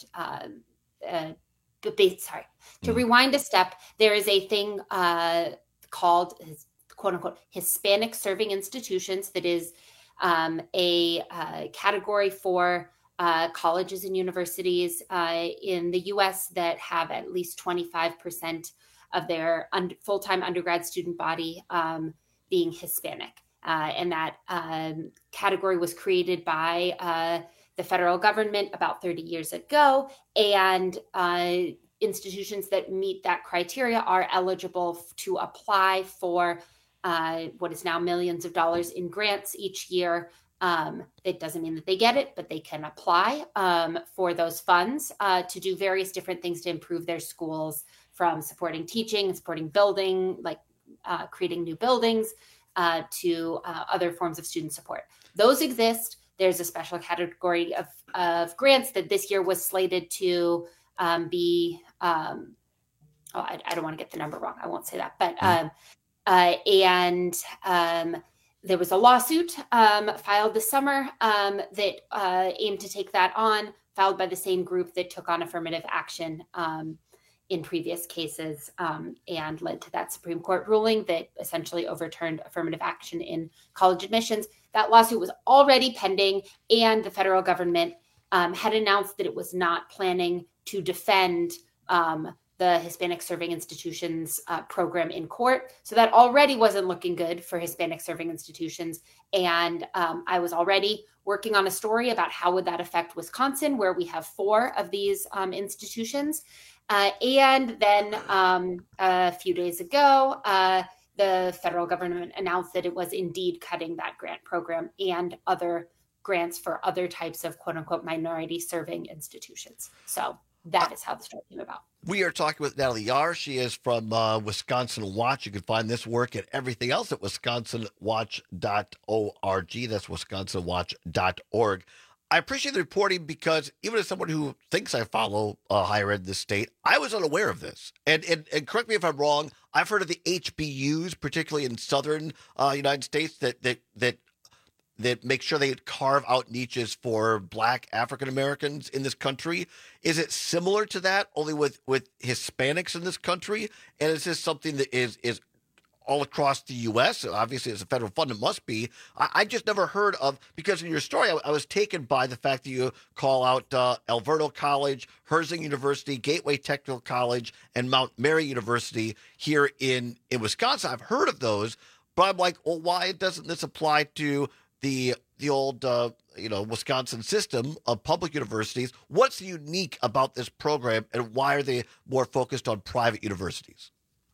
uh, uh, but ba- sorry, to mm. rewind a step, there is a thing uh, called quote unquote Hispanic serving institutions that is um, a uh, category for uh, colleges and universities uh, in the U S that have at least twenty-five percent of their un- full-time undergrad student body um, being Hispanic. Uh, and that um, category was created by uh, the federal government about thirty years ago. And uh, institutions that meet that criteria are eligible f- to apply for uh, what is now millions of dollars in grants each year. Um, it doesn't mean that they get it, but they can apply um, for those funds uh, to do various different things to improve their schools, from supporting teaching and supporting building, like uh, creating new buildings, uh, to uh, other forms of student support. Those exist. There's a special category of, of grants that this year was slated to um, be, um, oh, I, I don't want to get the number wrong. I won't say that. But, um, uh, and um, there was a lawsuit um, filed this summer um, that uh, aimed to take that on, filed by the same group that took on affirmative action um, in previous cases um, and led to that Supreme Court ruling that essentially overturned affirmative action in college admissions. That lawsuit was already pending, and the federal government um, had announced that it was not planning to defend um, the Hispanic Serving Institutions uh, program in court. So that already wasn't looking good for Hispanic serving institutions. And um, I was already working on a story about how would that affect Wisconsin, where we have four of these um, institutions. Uh, and then um, a few days ago, uh, the federal government announced that it was indeed cutting that grant program and other grants for other types of quote unquote minority serving institutions. So that is how the story came about. We are talking with Natalie Yar. She is from uh, Wisconsin Watch. You can find this work and everything else at wisconsin watch dot org. That's wisconsin watch dot org. I appreciate the reporting because even as someone who thinks I follow uh, higher ed in this state, I was unaware of this. And, and and correct me if I'm wrong, I've heard of the H B Us, particularly in southern uh, United States, that that that that make sure they carve out niches for Black African Americans in this country. Is it similar to that, only with, with Hispanics in this country? And is this something that is is all across the U S? Obviously, as a federal fund, it must be. I, I just never heard of, because in your story, I, I was taken by the fact that you call out uh, Alverno College, Herzing University, Gateway Technical College, and Mount Mary University here in, in Wisconsin. I've heard of those, but I'm like, well, why doesn't this apply to the the old, uh, you know, Wisconsin system of public universities? What's unique about this program, and why are they more focused on private universities?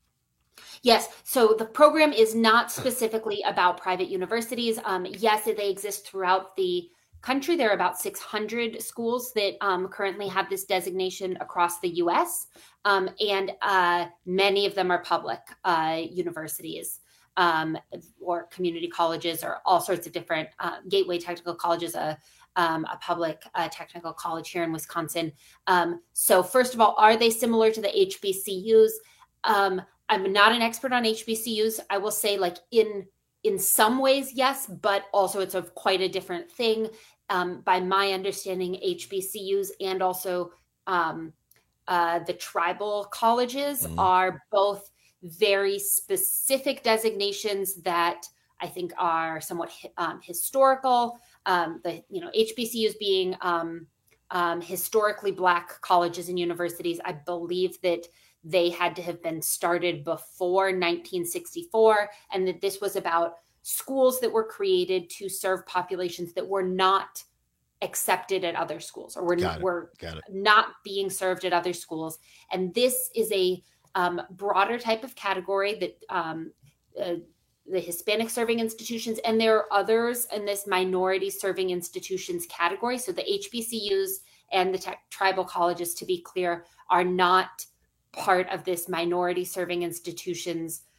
Yes. So the program is not specifically about private universities. Um, yes, they exist throughout the country. There are about six hundred schools that um, currently have this designation across the U S, um, and uh, many of them are public uh, universities um, or community colleges, or all sorts of different. Uh, Gateway Technical College is a Um, a public uh, technical college here in Wisconsin. Um, so first of all, are they similar to the H B C Us? Um, I'm not an expert on H B C Us. I will say, like, in in some ways, yes, but also it's a quite a different thing. Um, by my understanding, H B C Us and also um, uh, the tribal colleges mm. are both very specific designations that I think are somewhat um, historical. Um, the you know H B C Us being um, um, historically Black colleges and universities. I believe that they had to have been started before nineteen sixty-four, and that this was about schools that were created to serve populations that were not accepted at other schools, or were, were not being served at other schools. And this is a um, broader type of category that um, uh, the Hispanic serving institutions, and there are others in this minority serving institutions category. So the H B C Us and the tech, tribal colleges, to be clear, are not part of this minority serving institutions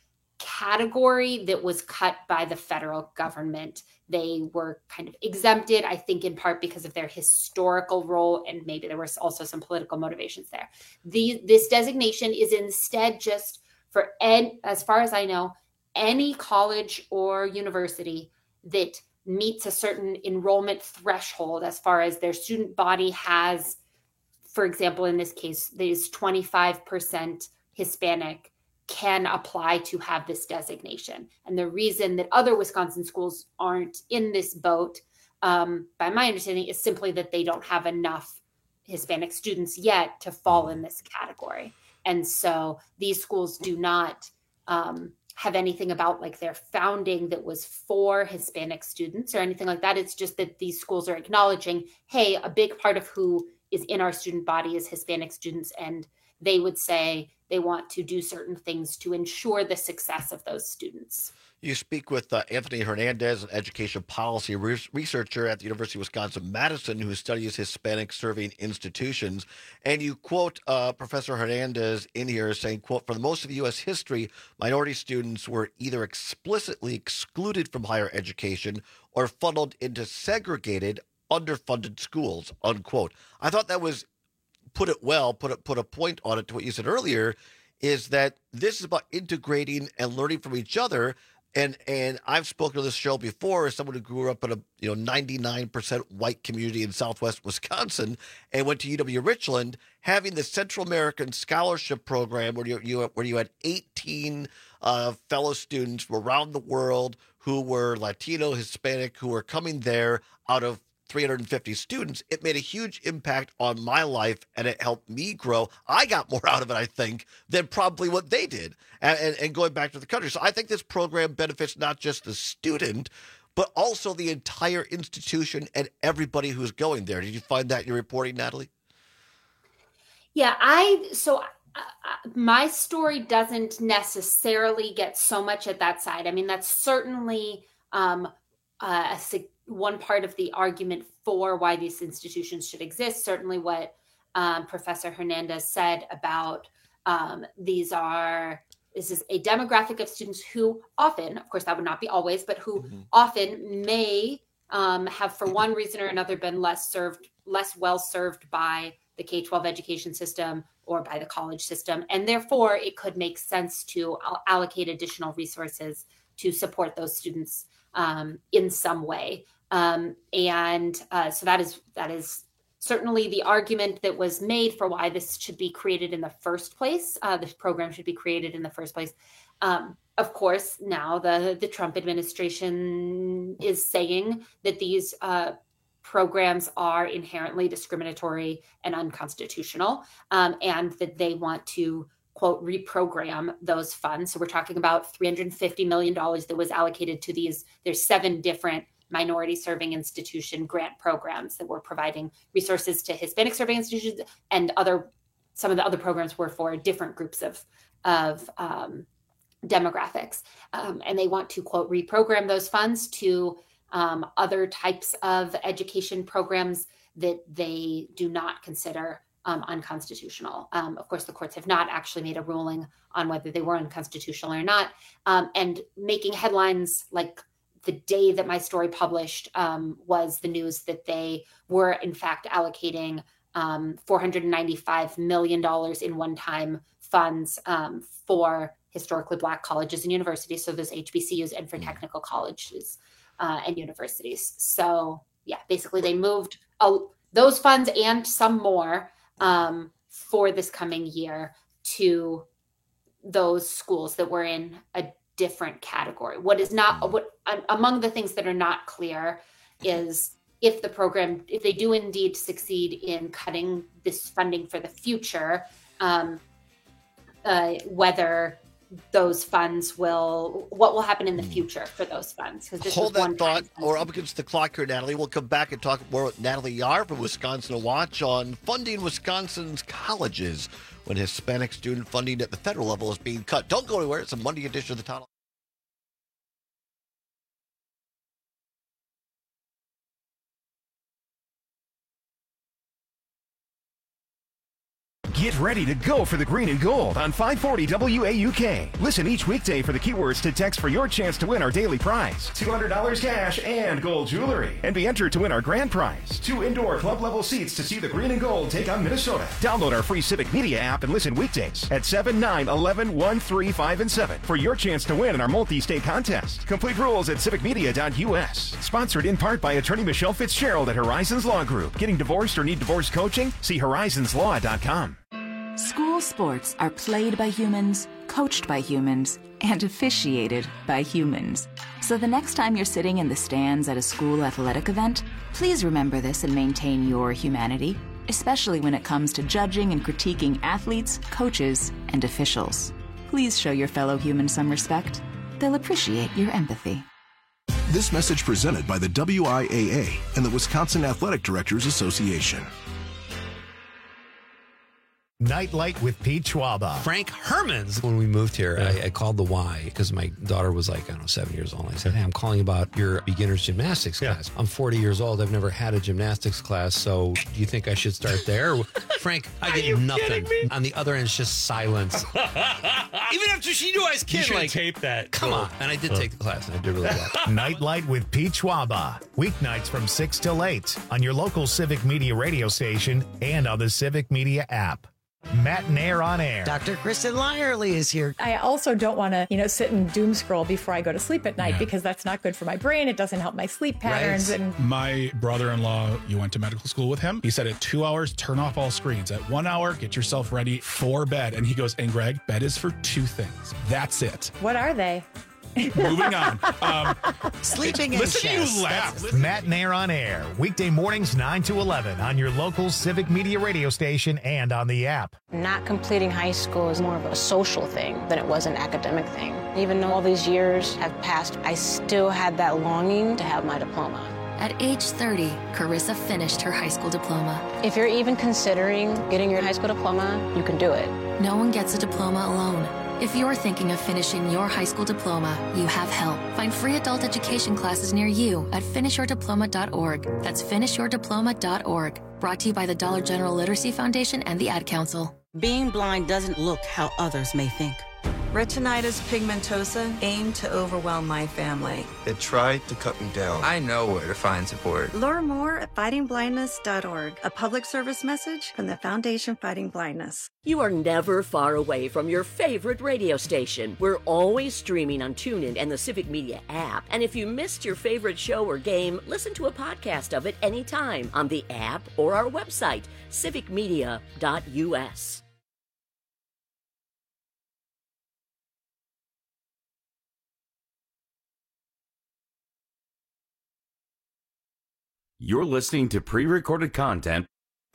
category that was cut by the federal government. They were kind of exempted, I think, in part because of their historical role, and maybe there was also some political motivations there. The, this designation is instead just for, en- as far as I know, any college or university that meets a certain enrollment threshold as far as their student body has, for example, in this case, there's twenty-five percent Hispanic, can apply to have this designation. And the reason that other Wisconsin schools aren't in this boat, um, by my understanding, is simply that they don't have enough Hispanic students yet to fall in this category. And so these schools do not um, have anything about like their founding that was for Hispanic students or anything like that. It's just that these schools are acknowledging, hey, a big part of who is in our student body is Hispanic students, and they would say they want to do certain things to ensure the success of those students. You speak with uh, Anthony Hernandez, an education policy re- researcher at the University of Wisconsin-Madison who studies Hispanic-serving institutions. And you quote uh, Professor Hernandez in here saying, quote, for the most of U S history, minority students were either explicitly excluded from higher education or funneled into segregated, underfunded schools, unquote. I thought that was, put it well, put, it, put a point on it to what you said earlier, is that this is about integrating and learning from each other. And and I've spoken to this show before as someone who grew up in a you know ninety-nine percent white community in Southwest Wisconsin and went to U W Richland, having the Central American Scholarship Program where you, you where you had eighteen uh, fellow students from around the world who were Latino, Hispanic, who were coming there out of three hundred fifty students. It made a huge impact on my life, and it helped me grow. I got more out of it, I think, than probably what they did, and, and, and going back to the country. So I think this program benefits not just the student, but also the entire institution and everybody who's going there. Did you find that in your reporting, Natalie? Yeah, I, so uh, my story doesn't necessarily get so much at that side. I mean, that's certainly um, a significant one part of the argument for why these institutions should exist. Certainly what um, Professor Hernandez said about um, these are, this is a demographic of students who often, of course that would not be always, but who mm-hmm. often may um, have for one reason or another been less served, less well served by the K twelve education system or by the college system. And therefore it could make sense to allocate additional resources to support those students um, in some way. Um, and uh, so that is that is certainly the argument that was made for why this should be created in the first place. Uh, this program should be created in the first place. Um, of course, now the, the Trump administration is saying that these uh, programs are inherently discriminatory and unconstitutional, um, and that they want to, quote, reprogram those funds. So we're talking about three hundred fifty million dollars that was allocated to these. There's seven different minority serving institution grant programs that were providing resources to Hispanic serving institutions, and other, some of the other programs were for different groups of, of um, demographics. Um, and they want to, quote, reprogram those funds to um, other types of education programs that they do not consider um, unconstitutional. Um, of course, the courts have not actually made a ruling on whether they were unconstitutional or not. Um, and making headlines like the day that my story published um, was the news that they were in fact allocating um, four hundred ninety-five million dollars in one-time funds um, for historically Black colleges and universities. So those H B C Us and for technical colleges uh, and universities. So yeah, basically they moved uh, those funds and some more um, for this coming year to those schools that were in a different category. What is not, what among the things that are not clear is if the program, if they do indeed succeed in cutting this funding for the future, um, uh, whether those funds will, what will happen in the future for those funds? Because this Hold was that one thought. time. We're up against the clock here, Natalie. We'll come back and talk more with Natalie Yar from Wisconsin Watch on funding Wisconsin's colleges when Hispanic student funding at the federal level is being cut. Don't go anywhere. It's a Monday edition of the Title. Get ready to go for the green and gold on five forty W A U K. Listen each weekday for the keywords to text for your chance to win our daily prize, two hundred dollars cash and gold jewelry, and be entered to win our grand prize, two indoor club-level seats to see the green and gold take on Minnesota. Download our free Civic Media app and listen weekdays at seven, nine, eleven, one, three, five, and seven for your chance to win in our multi-state contest. Complete rules at civic media dot U S. Sponsored in part by attorney Michelle Fitzgerald at Horizons Law Group. Getting divorced or need divorce coaching? See horizons law dot com. School sports are played by humans, coached by humans, and officiated by humans. So the next time you're sitting in the stands at a school athletic event, please remember this and maintain your humanity, especially when it comes to judging and critiquing athletes, coaches, and officials. Please show your fellow humans some respect. They'll appreciate your empathy. This message presented by the W I A A and the Wisconsin Athletic Directors Association. Nightlight with Pete Schwaba. Frank Hermans. When we moved here, yeah. I, I called the Y because my daughter was like, I don't know, seven years old. I said, hey, I'm calling about your beginner's gymnastics yeah. class. I'm forty years old. I've never had a gymnastics class. So do you think I should start there? Frank, I get nothing. On the other end, it's just silence. Even after she knew I was kidding. You should like, tape that. Come oh. on. And I did oh. take the class, and I did really well. Nightlight with Pete Schwaba. Weeknights from six till eight on your local Civic Media radio station and on the Civic Media app. Matt Nair on air. Doctor Kristen Lyerly is here. I also don't want to, you know, sit and doom scroll before I go to sleep at night yeah. because that's not good for my brain. It doesn't help my sleep patterns. Right. And my brother-in-law, you went to medical school with him. He said at two hours, turn off all screens. At one hour, get yourself ready for bed. And he goes, and Greg, bed is for two things. That's it. What are they? Moving on. Um, Sleeping in Listen to you laugh. Matt Nair on air. Weekday mornings nine to eleven on your local Civic Media radio station and on the app. Not completing high school is more of a social thing than it was an academic thing. Even though all these years have passed, I still had that longing to have my diploma. At age thirty, Carissa finished her high school diploma. If you're even considering getting your high school diploma, you can do it. No one gets a diploma alone. If you're thinking of finishing your high school diploma, you have help. Find free adult education classes near you at finish your diploma dot org. That's finish your diploma dot org. Brought to you by the Dollar General Literacy Foundation and the Ad Council. Being blind doesn't look how others may think. Retinitis pigmentosa aimed to overwhelm my family. It tried to cut me down. I know where to find support. Learn more at fighting blindness dot org, a public service message from the Foundation Fighting Blindness. You are never far away from your favorite radio station. We're always streaming on TuneIn and the Civic Media app. And if you missed your favorite show or game, listen to a podcast of it anytime on the app or our website, civic media dot U S. You're listening to pre-recorded content.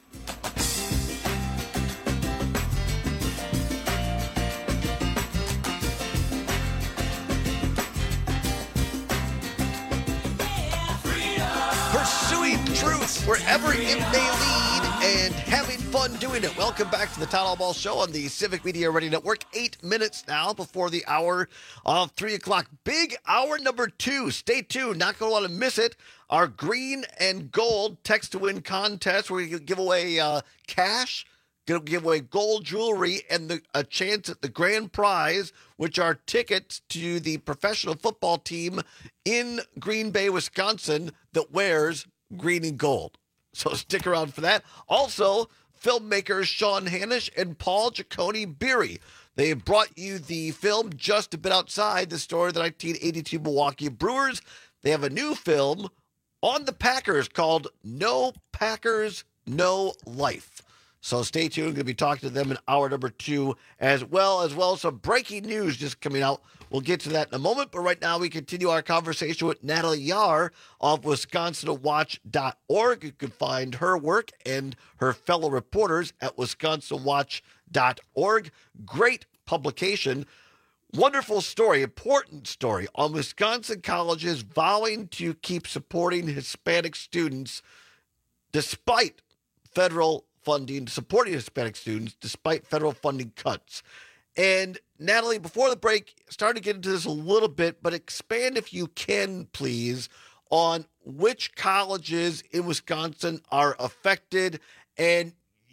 Pursuing truth wherever it may lead and having fun doing it. Welcome back to the Town Hall Ball Show on the Civic Media Radio Network. Eight minutes now before the hour of three o'clock. Big hour number two. Stay tuned. Not going to want to miss it. Our green and gold text to win contest where we give away uh, cash, going to give away gold jewelry, and the, a chance at the grand prize, which are tickets to the professional football team in Green Bay, Wisconsin that wears green and gold. So stick around for that. Also, filmmakers Sean Hanish and Paul Giacone Beery. They have brought you the film Just a Bit Outside, the story of the nineteen eighty-two Milwaukee Brewers. They have a new film on the Packers called No Packers, No Life. So stay tuned. We're going to be talking to them in hour number two as well, as well as some breaking news just coming out. We'll get to that in a moment. But right now we continue our conversation with Natalie Yar of Wisconsin Watch dot org. You can find her work and her fellow reporters at Wisconsin Watch dot org. Great publication. Wonderful story, important story on Wisconsin colleges vowing to keep supporting Hispanic students despite federal funding, supporting Hispanic students despite federal funding cuts. And Natalie, before the break, starting to get into this a little bit, but expand if you can, please, on which colleges in Wisconsin are affected. And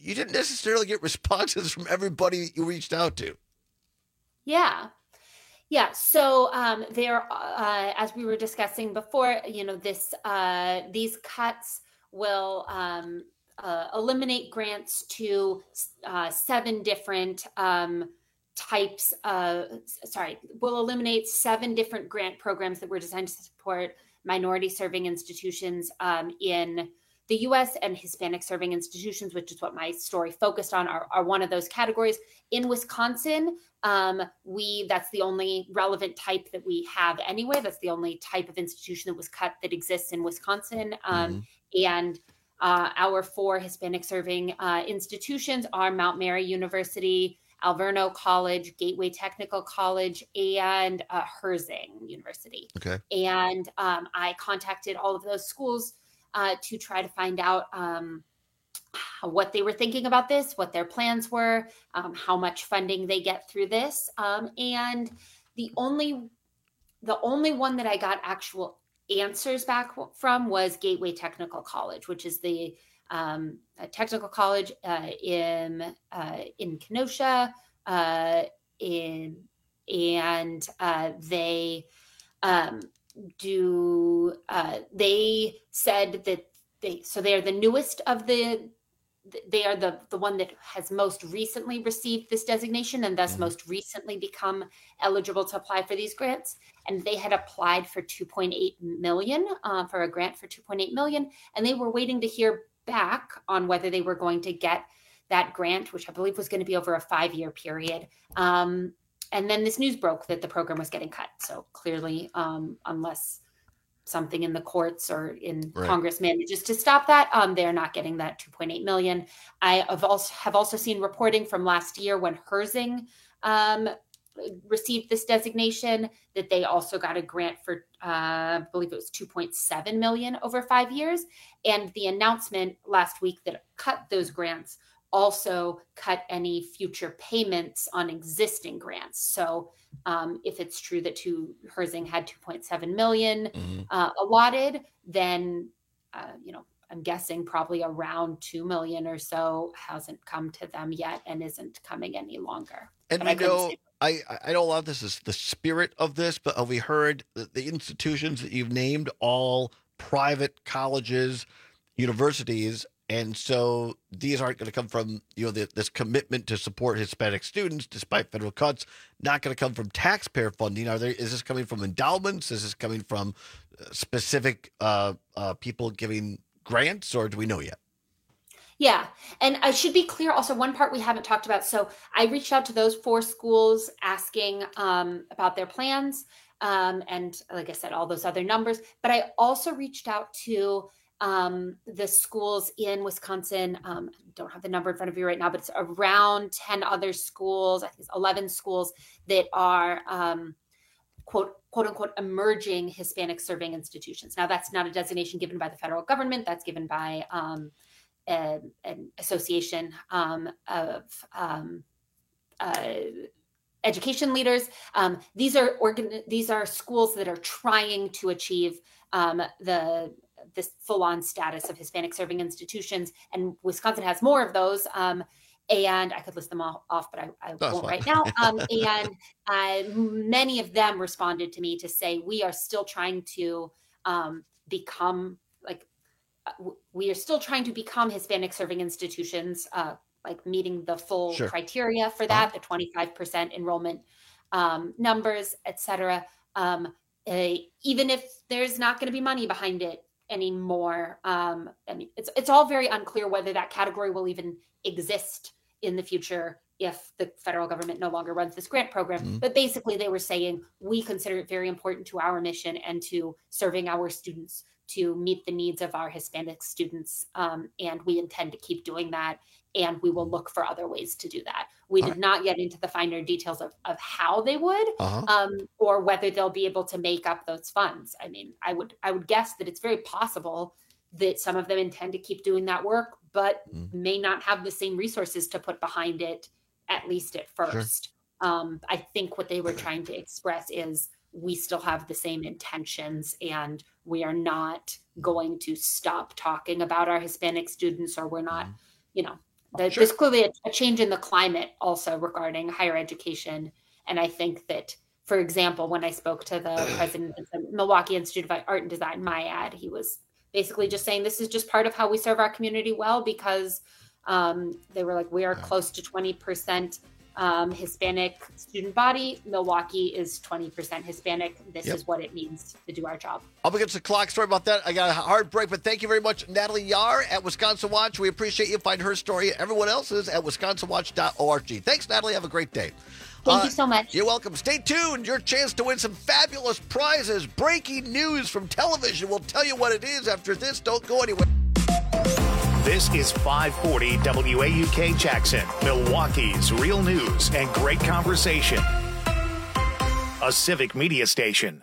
you didn't necessarily get responses from everybody you reached out to. Yeah. Yeah. So um, there, uh, as we were discussing before, you know, this uh, these cuts will um, uh, eliminate grants to uh, seven different um, types of, sorry, will eliminate seven different grant programs that were designed to support minority serving institutions um, in the U S, and Hispanic serving institutions, which is what my story focused on, are, are one of those categories. In Wisconsin, um, we that's the only relevant type that we have anyway. That's the only type of institution that was cut that exists in Wisconsin. Um, mm-hmm. And uh, our four Hispanic serving uh, institutions are Mount Mary University, Alverno College, Gateway Technical College, and uh, Herzing University. Okay. And um, I contacted all of those schools Uh, to try to find out um, what they were thinking about this, what their plans were, um, how much funding they get through this. Um, and the only the only one that I got actual answers back from was Gateway Technical College, which is the um, a technical college uh, in uh, in Kenosha, uh, in and uh, they. Um, do uh, they said that they so they're the newest of the they are the the one that has most recently received this designation and thus mm-hmm. most recently become eligible to apply for these grants, and they had applied for two point eight million uh, for a grant for two point eight million, and they were waiting to hear back on whether they were going to get that grant, which I believe was going to be over a five-year period. Um, And then this news broke that the program was getting cut. So clearly, um, unless something in the courts or in right. Congress manages to stop that, um, they're not getting that two point eight million. I have also have also seen reporting from last year when Herzing um, received this designation that they also got a grant for, uh, I believe it was two point seven million over five years. And the announcement last week that cut those grants also cut any future payments on existing grants. So um, if it's true that two, Herzing had two point seven million mm-hmm. uh, allotted, then, uh, you know, I'm guessing probably around two million or so hasn't come to them yet and isn't coming any longer. And but we I know, I, I know a lot of this is the spirit of this, but have we heard that the institutions that you've named, all private colleges, universities, and so these aren't going to come from, you know, the, this commitment to support Hispanic students despite federal cuts, not going to come from taxpayer funding. Are there, is this coming from endowments? Is this coming from specific uh, uh, people giving grants, or do we know yet? Yeah. And I should be clear also, one part we haven't talked about. So I reached out to those four schools asking um, about their plans. Um, and like I said, all those other numbers, but I also reached out to um, the schools in Wisconsin. Um, don't have the number in front of you right now, but it's around ten other schools. I think it's eleven schools that are, um, quote, quote unquote, emerging Hispanic serving institutions. Now that's not a designation given by the federal government. That's given by, um, a, an association, um, of, um, uh, education leaders. Um, these are organ- these are schools that are trying to achieve, um, the, this full-on status of Hispanic serving institutions, and Wisconsin has more of those. Um, and I could list them all off, but I, I won't fine. right now. Um, and uh, many of them responded to me to say, we are still trying to um, become like, we are still trying to become Hispanic serving institutions, uh, like meeting the full sure. criteria for that, uh-huh. the twenty-five percent enrollment um, numbers, et cetera. Um, uh, even if there's not going to be money behind it anymore. Um, I mean, it's it's all very unclear whether that category will even exist in the future if the federal government no longer runs this grant program. Mm-hmm. But basically they were saying, we consider it very important to our mission and to serving our students to meet the needs of our Hispanic students. Um, and we intend to keep doing that. And we will look for other ways to do that. We All did right. not get into the finer details of, of how they would, uh-huh. um, or whether they'll be able to make up those funds. I mean, I would I would guess that it's very possible that some of them intend to keep doing that work, but mm. may not have the same resources to put behind it, at least at first. Sure. Um, I think what they were trying to express is we still have the same intentions and we are not going to stop talking about our Hispanic students, or we're not, mm. you know, that Sure. there's clearly a, a change in the climate also regarding higher education. And I think that, for example, when I spoke to the president of the Milwaukee Institute of Art and Design, MIAD, he was basically just saying this is just part of how we serve our community well, because um, they were like, we are close to twenty percent um, Hispanic student body. Milwaukee is twenty percent Hispanic. This Yep. is what it means to do our job. Up against the clock. Sorry about that. I got a hard break, but thank you very much, Natalie Yar at Wisconsin Watch. We appreciate you. Find her story. Everyone else's at wisconsin watch dot org. Thanks, Natalie. Have a great day. Thank you so much. You're welcome. Stay tuned. Your chance to win some fabulous prizes. Breaking news from television. We'll tell you what it is after this. Don't go anywhere. This is five forty W A U K Jackson, Milwaukee's real news and great conversation. A civic media station.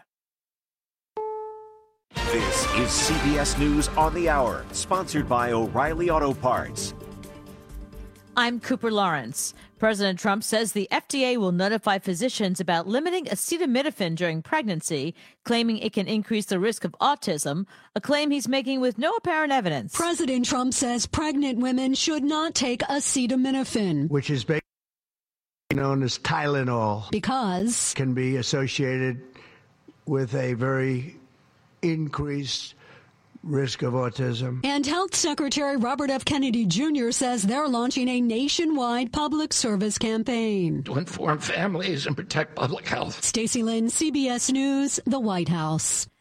This is C B S News on the Hour, sponsored by O'Reilly Auto Parts. I'm Cooper Lawrence. President Trump says the F D A will notify physicians about limiting acetaminophen during pregnancy, claiming it can increase the risk of autism, a claim he's making with no apparent evidence. President Trump says pregnant women should not take acetaminophen, which is basically known as Tylenol, because can be associated with a very increased risk of autism. And Health Secretary Robert F. Kennedy Junior says they're launching a nationwide public service campaign to inform families and protect public health. Stacey Lynn, C B S News, the White House.